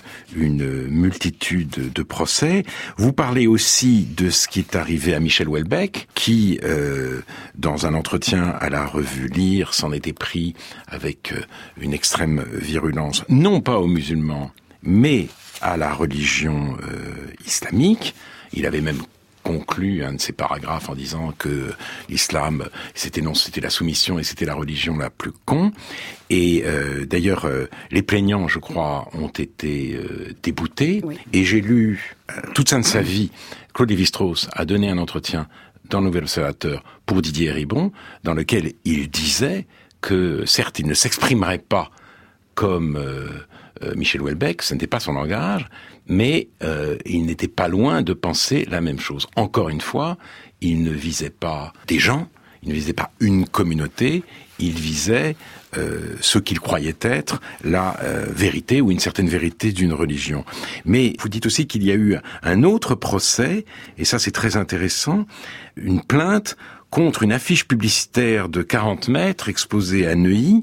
une multitude de procès. Vous parlez aussi de ce qui est arrivé à Michel Houellebecq, qui, dans un entretien à la revue Lire, s'en était pris avec une extrême virulence, non pas aux musulmans, mais à la religion islamique. Il avait même conclut un de ses paragraphes en disant que l'islam, c'était la soumission et c'était la religion la plus con. Et d'ailleurs, les plaignants, je crois, ont été déboutés. Oui. Et j'ai lu toute de sa vie, Claude Lévi-Strauss a donné un entretien dans le Nouvel Observateur pour Didier Ribon, dans lequel il disait que, certes, il ne s'exprimerait pas comme Michel Houellebecq, ce n'était pas son langage, mais il n'était pas loin de penser la même chose. Encore une fois, il ne visait pas des gens, il ne visait pas une communauté, il visait ce qu'il croyait être la vérité ou une certaine vérité d'une religion. Mais vous dites aussi qu'il y a eu un autre procès, et ça c'est très intéressant, une plainte contre une affiche publicitaire de 40 mètres exposée à Neuilly,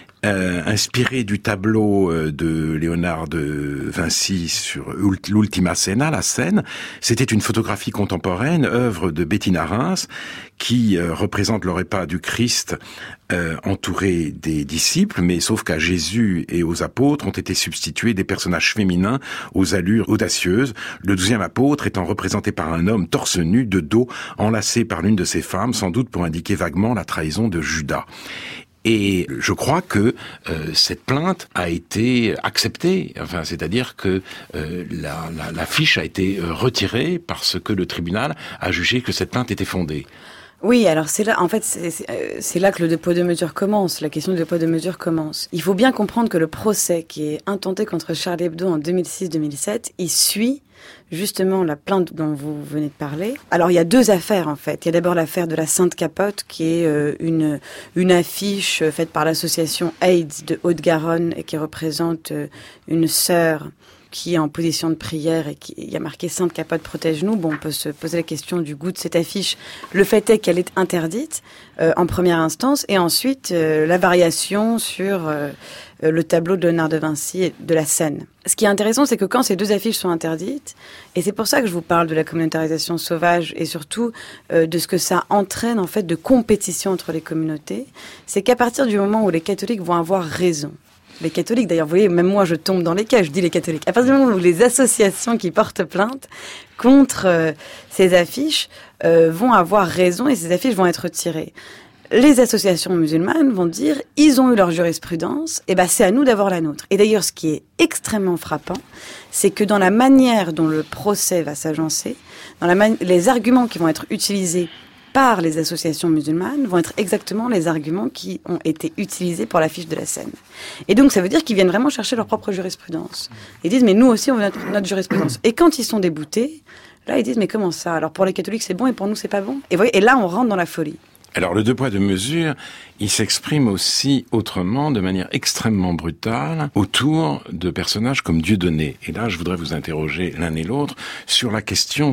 inspiré du tableau de Léonard de Vinci sur l'Ultima Cena, la scène. C'était une photographie contemporaine, œuvre de Bettina Reims, qui représente le repas du Christ entouré des disciples, mais sauf qu'à Jésus et aux apôtres ont été substitués des personnages féminins aux allures audacieuses, le 12e apôtre étant représenté par un homme torse nu, de dos, enlacé par l'une de ses femmes, sans doute pour indiquer vaguement la trahison de Judas. Et je crois que cette plainte a été acceptée, enfin, c'est-à-dire que la fiche a été retirée parce que le tribunal a jugé que cette plainte était fondée. Oui, alors c'est là, en fait, c'est là que le poids deux mesures commence, la question du poids deux mesures commence. Il faut bien comprendre que le procès qui est intenté contre Charlie Hebdo en 2006-2007, il suit justement la plainte dont vous venez de parler. Alors il y a deux affaires en fait. Il y a d'abord l'affaire de la Sainte Capote qui est une affiche faite par l'association AIDS de Haute-Garonne et qui représente une sœur qui est en position de prière et qui y a marqué Sainte Capote protège-nous. Bon, on peut se poser la question du goût de cette affiche. Le fait est qu'elle est interdite en première instance et ensuite la variation sur le tableau de Léonard de Vinci et de la scène. Ce qui est intéressant, c'est que quand ces deux affiches sont interdites, et c'est pour ça que je vous parle de la communautarisation sauvage et surtout de ce que ça entraîne en fait de compétition entre les communautés, c'est qu'à partir du moment où les catholiques vont avoir raison, les catholiques, d'ailleurs, vous voyez, même moi, je tombe dans les cas, je dis les catholiques. À partir du moment où les associations qui portent plainte contre ces affiches vont avoir raison et ces affiches vont être retirées. Les associations musulmanes vont dire, ils ont eu leur jurisprudence, et ben c'est à nous d'avoir la nôtre. Et d'ailleurs, ce qui est extrêmement frappant, c'est que dans la manière dont le procès va s'agencer, dans les arguments qui vont être utilisés par les associations musulmanes vont être exactement les arguments qui ont été utilisés pour l'affiche de la scène. Et donc, ça veut dire qu'ils viennent vraiment chercher leur propre jurisprudence. Ils disent, mais nous aussi, on veut notre jurisprudence. Et quand ils sont déboutés, là, ils disent, mais comment ça? Alors, pour les catholiques, c'est bon et pour nous, c'est pas bon. Et, voyez, et là, on rentre dans la folie. Alors, le deux poids, deux mesures, il s'exprime aussi autrement, de manière extrêmement brutale, autour de personnages comme Dieudonné. Et là, je voudrais vous interroger l'un et l'autre sur la question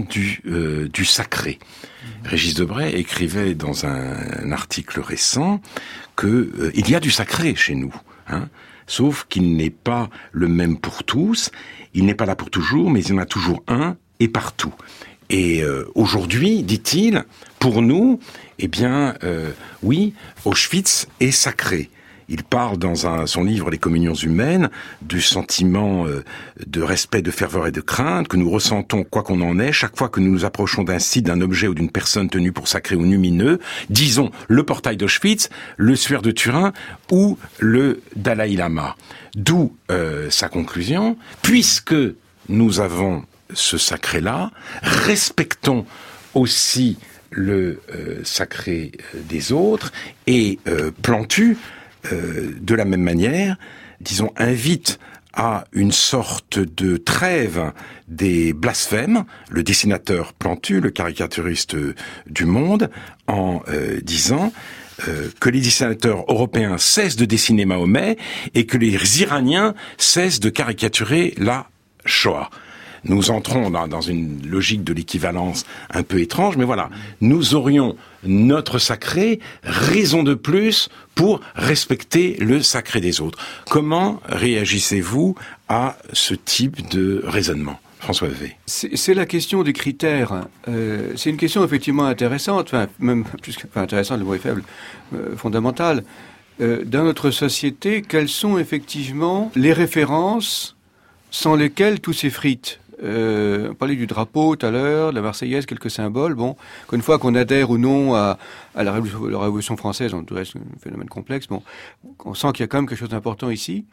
du sacré. Régis Debray écrivait dans un article récent que il y a du sacré chez nous, hein, sauf qu'il n'est pas le même pour tous, il n'est pas là pour toujours, mais il y en a toujours un et partout. Et aujourd'hui, dit-il, pour nous, eh bien, oui, Auschwitz est sacré. Il parle dans son livre Les communions humaines du sentiment de respect, de ferveur et de crainte que nous ressentons quoi qu'on en est chaque fois que nous nous approchons d'un site, d'un objet ou d'une personne tenue pour sacré ou lumineux, disons le portail d'Auschwitz, le suaire de Turin ou le Dalai Lama. D'où sa conclusion, puisque nous avons ce sacré-là, respectons aussi le sacré des autres et Plantu, de la même manière, disons, invite à une sorte de trêve des blasphèmes, le dessinateur Plantu, le caricaturiste du Monde, en disant que les dessinateurs européens cessent de dessiner Mahomet et que les Iraniens cessent de caricaturer la Shoah. Nous entrons dans une logique de l'équivalence un peu étrange, mais voilà, nous aurions notre sacré, raison de plus pour respecter le sacré des autres. Comment réagissez-vous à ce type de raisonnement ? François Vevey. C'est la question des critères. C'est une question effectivement intéressante, enfin même plus que intéressante, le mot est faible, fondamentale. Dans notre société, quelles sont effectivement les références sans lesquelles tout s'effrite ? On parlait du drapeau tout à l'heure, de la Marseillaise, quelques symboles. Bon, une fois qu'on adhère ou non à la Révolution française, on reste un phénomène complexe. Bon, on sent qu'il y a quand même quelque chose d'important ici.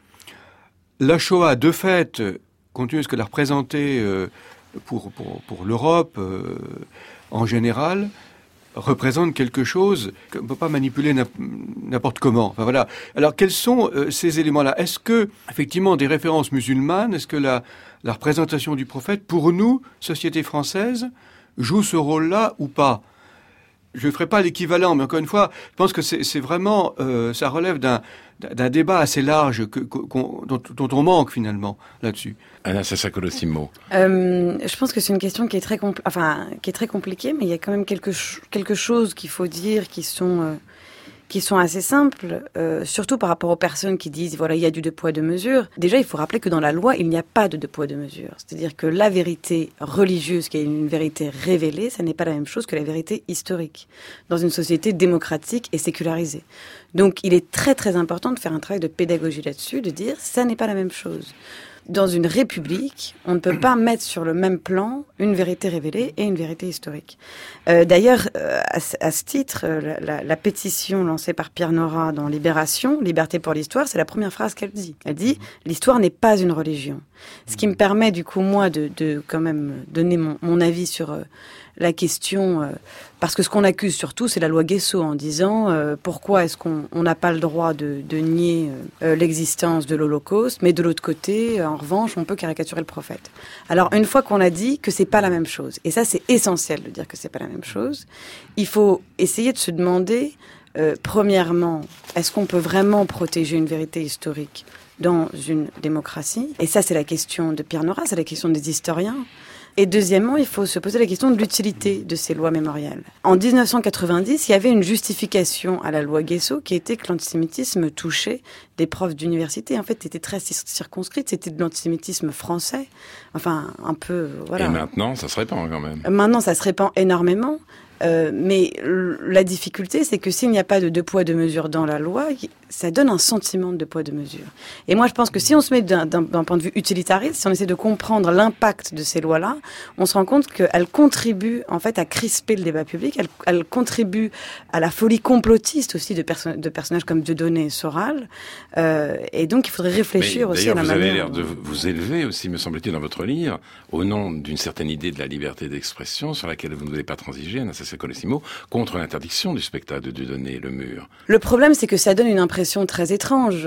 La Shoah, de fait, compte tenu de ce qu'elle a représenté pour l'Europe en général, représente quelque chose qu'on ne peut pas manipuler n'importe comment. Enfin, voilà. Alors, quels sont ces éléments-là? Est-ce que, effectivement, des références musulmanes, est-ce que la représentation du prophète, pour nous, société française, joue ce rôle-là ou pas? Je ne ferai pas l'équivalent, mais encore une fois, je pense que c'est vraiment, ça relève d'un débat assez large dont on manque finalement là-dessus. Anna Sassacolosimo. Je pense que c'est une question qui est très compliquée, mais il y a quand même quelque chose qu'il faut dire qui sont assez simples, surtout par rapport aux personnes qui disent voilà, il y a du deux poids deux mesures. Déjà, il faut rappeler que dans la loi, il n'y a pas de deux poids deux mesures. C'est-à-dire que la vérité religieuse, qui est une vérité révélée, ça n'est pas la même chose que la vérité historique dans une société démocratique et sécularisée. Donc, il est très très important de faire un travail de pédagogie là-dessus, de dire ça n'est pas la même chose. Dans une république, on ne peut pas mettre sur le même plan une vérité révélée et une vérité historique. D'ailleurs, à ce titre, la pétition lancée par Pierre Nora dans Libération, Liberté pour l'histoire, c'est la première phrase qu'elle dit. Elle dit « L'histoire n'est pas une religion ». Ce qui me permet, du coup, moi, de quand même donner mon avis sur la question, parce que ce qu'on accuse surtout, c'est la loi Guesso, en disant pourquoi est-ce qu'on n'a pas le droit de nier l'existence de l'Holocauste, mais de l'autre côté, en revanche, on peut caricaturer le prophète. Alors, une fois qu'on a dit que c'est pas la même chose, et ça c'est essentiel de dire que c'est pas la même chose, il faut essayer de se demander, premièrement, est-ce qu'on peut vraiment protéger une vérité historique dans une démocratie? Et ça, c'est la question de Pierre Nora, c'est la question des historiens. Et deuxièmement, il faut se poser la question de l'utilité de ces lois mémorielles. En 1990, il y avait une justification à la loi Guesso qui était que l'antisémitisme touchait des profs d'université. En fait, c'était très circonscrite, c'était de l'antisémitisme français. Enfin, un peu, voilà. Et maintenant, ça se répand quand même. Maintenant, ça se répand énormément. Mais la difficulté, c'est que s'il n'y a pas de deux poids, deux mesures dans la loi, ça donne un sentiment de deux poids, deux mesures. Et moi, je pense que si on se met d'un point de vue utilitariste, si on essaie de comprendre l'impact de ces lois-là, on se rend compte qu'elles contribuent, en fait, à crisper le débat public. Elles contribuent à la folie complotiste aussi de personnages comme Dieudonné et Soral. Et donc, il faudrait réfléchir aussi à la manière... D'ailleurs, vous avez l'air de vous élever aussi, me semble-t-il, dans votre livre, au nom d'une certaine idée de la liberté d'expression sur laquelle vous ne voulez pas transiger, Anna Sassacolosimo, contre l'interdiction du spectacle de Dieudonné et le mur. Le problème, c'est que ça donne une impression très étrange.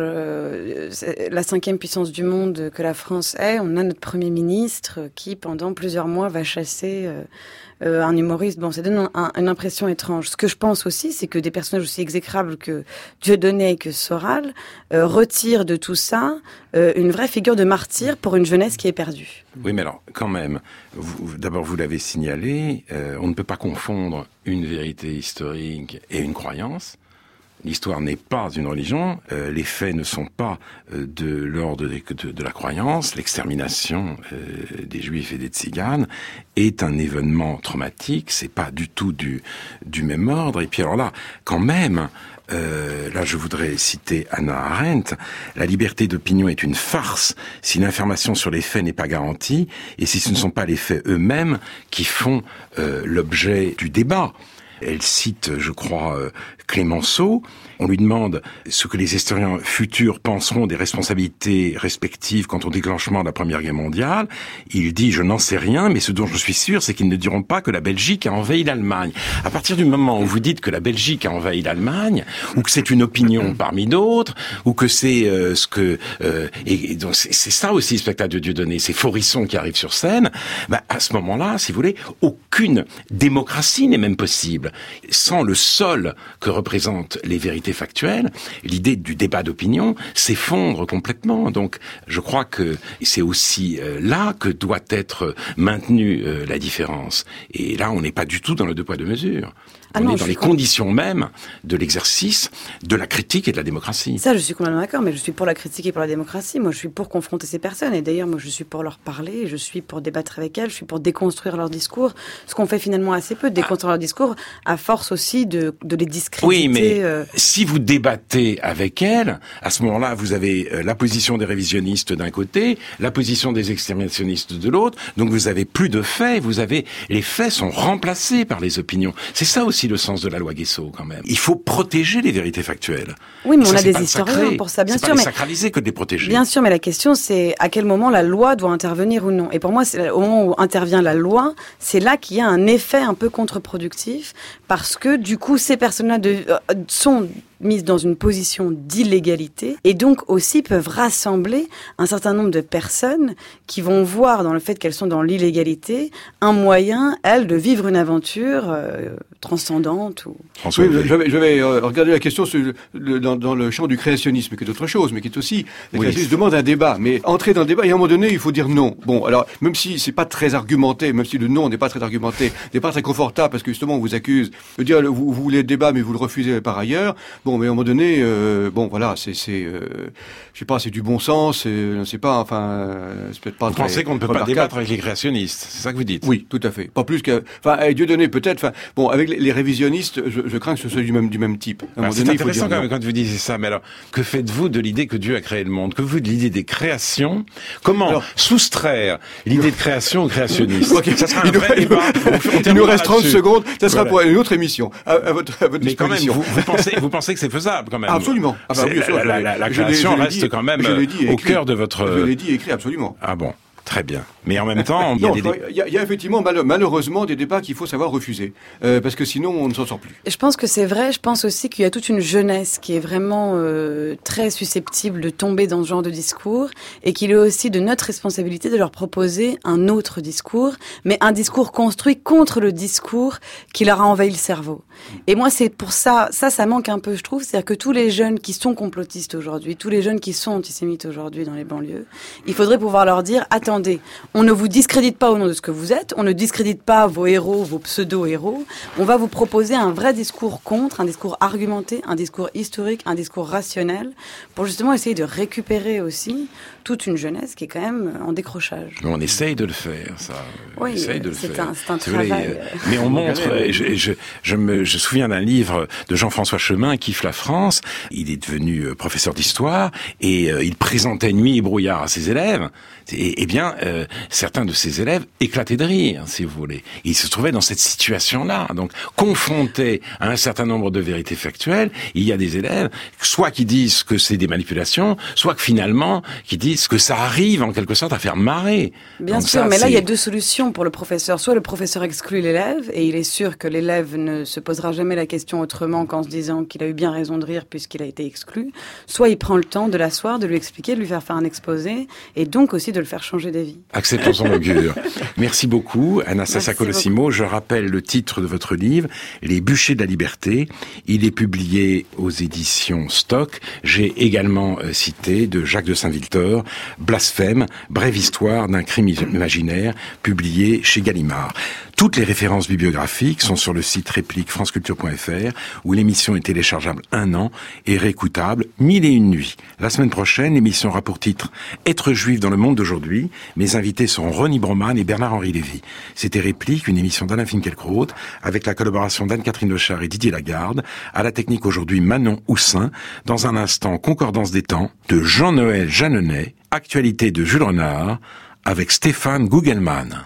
La 5e puissance du monde que la France est, on a notre Premier ministre qui, pendant plusieurs mois, va chasser un humoriste. Bon, ça donne une impression étrange. Ce que je pense aussi, c'est que des personnages aussi exécrables que Dieudonné et que Soral retirent de tout ça une vraie figure de martyr pour une jeunesse qui est perdue. Oui, mais alors, quand même, d'abord, vous l'avez signalé, on ne peut pas confondre une vérité historique et une croyance. L'histoire n'est pas une religion, les faits ne sont pas de l'ordre de la croyance. L'extermination des Juifs et des Tziganes est un événement traumatique, c'est pas du tout du même ordre. Et puis alors là, quand même, là je voudrais citer Hannah Arendt, la liberté d'opinion est une farce si l'information sur les faits n'est pas garantie et si ce ne sont pas les faits eux-mêmes qui font l'objet du débat. Elle cite, je crois, Clémenceau. On lui demande ce que les historiens futurs penseront des responsabilités respectives quant au déclenchement de la Première Guerre mondiale. Il dit « Je n'en sais rien, mais ce dont je suis sûr, c'est qu'ils ne diront pas que la Belgique a envahi l'Allemagne. » À partir du moment où vous dites que la Belgique a envahi l'Allemagne, ou que c'est une opinion parmi d'autres, ou que c'est et donc c'est ça aussi le spectacle de Dieudonné, c'est Faurisson qui arrive sur scène, à ce moment-là, si vous voulez, aucune démocratie n'est même possible. Sans le sol que représentent les vérités factuelles, l'idée du débat d'opinion s'effondre complètement. Donc, je crois que c'est aussi là que doit être maintenue la différence. Et là, on n'est pas du tout dans le deux poids deux mesures. On est dans les conditions mêmes de l'exercice, de la critique et de la démocratie. Ça, je suis complètement d'accord, mais je suis pour la critique et pour la démocratie. Moi, je suis pour confronter ces personnes. Et d'ailleurs, moi, je suis pour leur parler, je suis pour débattre avec elles, je suis pour déconstruire leur discours. Ce qu'on fait finalement assez peu, déconstruire leur discours, à force aussi de les discréditer. Oui, mais si vous débattez avec elles, à ce moment-là, vous avez la position des révisionnistes d'un côté, la position des exterminationnistes de l'autre. Donc, vous avez plus de faits, les faits sont remplacés par les opinions. C'est ça aussi le sens de la loi Guesso, quand même. Il faut protéger les vérités factuelles. Oui, mais on a des historiens pour ça, bien sûr. C'est pas les sacraliser que de les protéger. Bien sûr, mais la question, c'est à quel moment la loi doit intervenir ou non. Et pour moi, c'est au moment où intervient la loi, c'est là qu'il y a un effet un peu contre-productif, parce que du coup ces personnes-là sont mises dans une position d'illégalité et donc aussi peuvent rassembler un certain nombre de personnes qui vont voir dans le fait qu'elles sont dans l'illégalité un moyen, elles, de vivre une aventure transcendante. Ou... Oui, j'avais regardé la question dans le champ du créationnisme, qui est autre chose, mais qui est aussi... Le créationnisme demande un débat, mais entrer dans le débat, et à un moment donné, il faut dire non. Bon, alors, même si c'est pas très argumenté, même si le non n'est pas très argumenté, n'est pas très confortable, parce que justement, on vous accuse de dire, vous voulez le débat, mais vous le refusez par ailleurs. Bon, mais à un moment donné, bon, voilà, je sais pas, c'est du bon sens, c'est pas, enfin, c'est peut-être pas vous pensez qu'on ne peut pas débattre avec les créationnistes, c'est ça que vous dites? Oui, tout à fait. Pas plus que, enfin, Dieudonné peut-être, enfin, bon, avec les révisionnistes, je crains que ce soit du même type. C'est intéressant quand vous disiez ça, mais alors, que faites-vous de l'idée que Dieu a créé le monde? Que faites-vous de l'idée des créations? Comment soustraire l'idée de création aux créationnistes? Ça sera un vrai débat. Il nous reste 30 secondes, ça sera pour une autre émission, à votre mais disposition. Quand même, vous pensez que c'est faisable, quand même? Absolument. Ah bah, bien sûr, la création reste quand même au cœur de votre... Je l'ai dit écrit, absolument. Ah bon. Très bien. Mais en même temps, il y a effectivement malheureusement des débats qu'il faut savoir refuser, parce que sinon on ne s'en sort plus. Je pense que c'est vrai. Je pense aussi qu'il y a toute une jeunesse qui est vraiment très susceptible de tomber dans ce genre de discours, et qu'il est aussi de notre responsabilité de leur proposer un autre discours, mais un discours construit contre le discours qui leur a envahi le cerveau. Et moi, c'est pour ça manque un peu, je trouve, c'est-à-dire que tous les jeunes qui sont complotistes aujourd'hui, tous les jeunes qui sont antisémites aujourd'hui dans les banlieues, il faudrait pouvoir leur dire, attendez, on ne vous discrédite pas au nom de ce que vous êtes, on ne discrédite pas vos héros, vos pseudo-héros, on va vous proposer un vrai discours contre, un discours argumenté, un discours historique, un discours rationnel, pour justement essayer de récupérer aussi toute une jeunesse qui est quand même en décrochage. On essaye de le faire, ça. Oui, c'est un travail. Mais on montre, je me souviens d'un livre de Jean-François Chemin, Kiffe la France. Il est devenu professeur d'histoire et il présentait Nuit et brouillard à ses élèves. Et bien, certains de ses élèves éclataient de rire, si vous voulez. Ils se trouvaient dans cette situation-là. Donc, confrontés à un certain nombre de vérités factuelles, il y a des élèves, soit qui disent que c'est des manipulations, soit que finalement, qui disent que ça arrive en quelque sorte à faire marrer. Bien sûr, mais là, il y a deux solutions pour le professeur. Soit le professeur exclut l'élève, et il est sûr que l'élève ne se posera jamais la question autrement qu'en se disant qu'il a eu bien raison de rire puisqu'il a été exclu. Soit il prend le temps de l'asseoir, de lui expliquer, de lui faire un exposé, et donc aussi de le faire changer d'avis. Acceptons son augure. Merci beaucoup, Anastasia Colosimo. Je rappelle le titre de votre livre, Les bûchers de la liberté. Il est publié aux éditions Stock. J'ai également cité de Jacques de Saint-Victor, Blasphème, brève histoire d'un crime imaginaire, publié chez Gallimard. Toutes les références bibliographiques sont sur le site réplique franceculture.fr, où l'émission est téléchargeable 1 an et réécoutable 1001 nuits. La semaine prochaine, l'émission aura pour titre Être juif dans le monde d'aujourd'hui. Mes invités seront Ronnie Broman et Bernard-Henri Lévy. C'était Réplique, une émission d'Alain Finkielkraut, avec la collaboration d'Anne-Catherine Lechard et Didier Lagarde. À la technique aujourd'hui, Manon Houssin. Dans un instant, Concordance des temps, de Jean-Noël Jeanneney. Actualité de Jules Renard, avec Stéphane Gugelmann.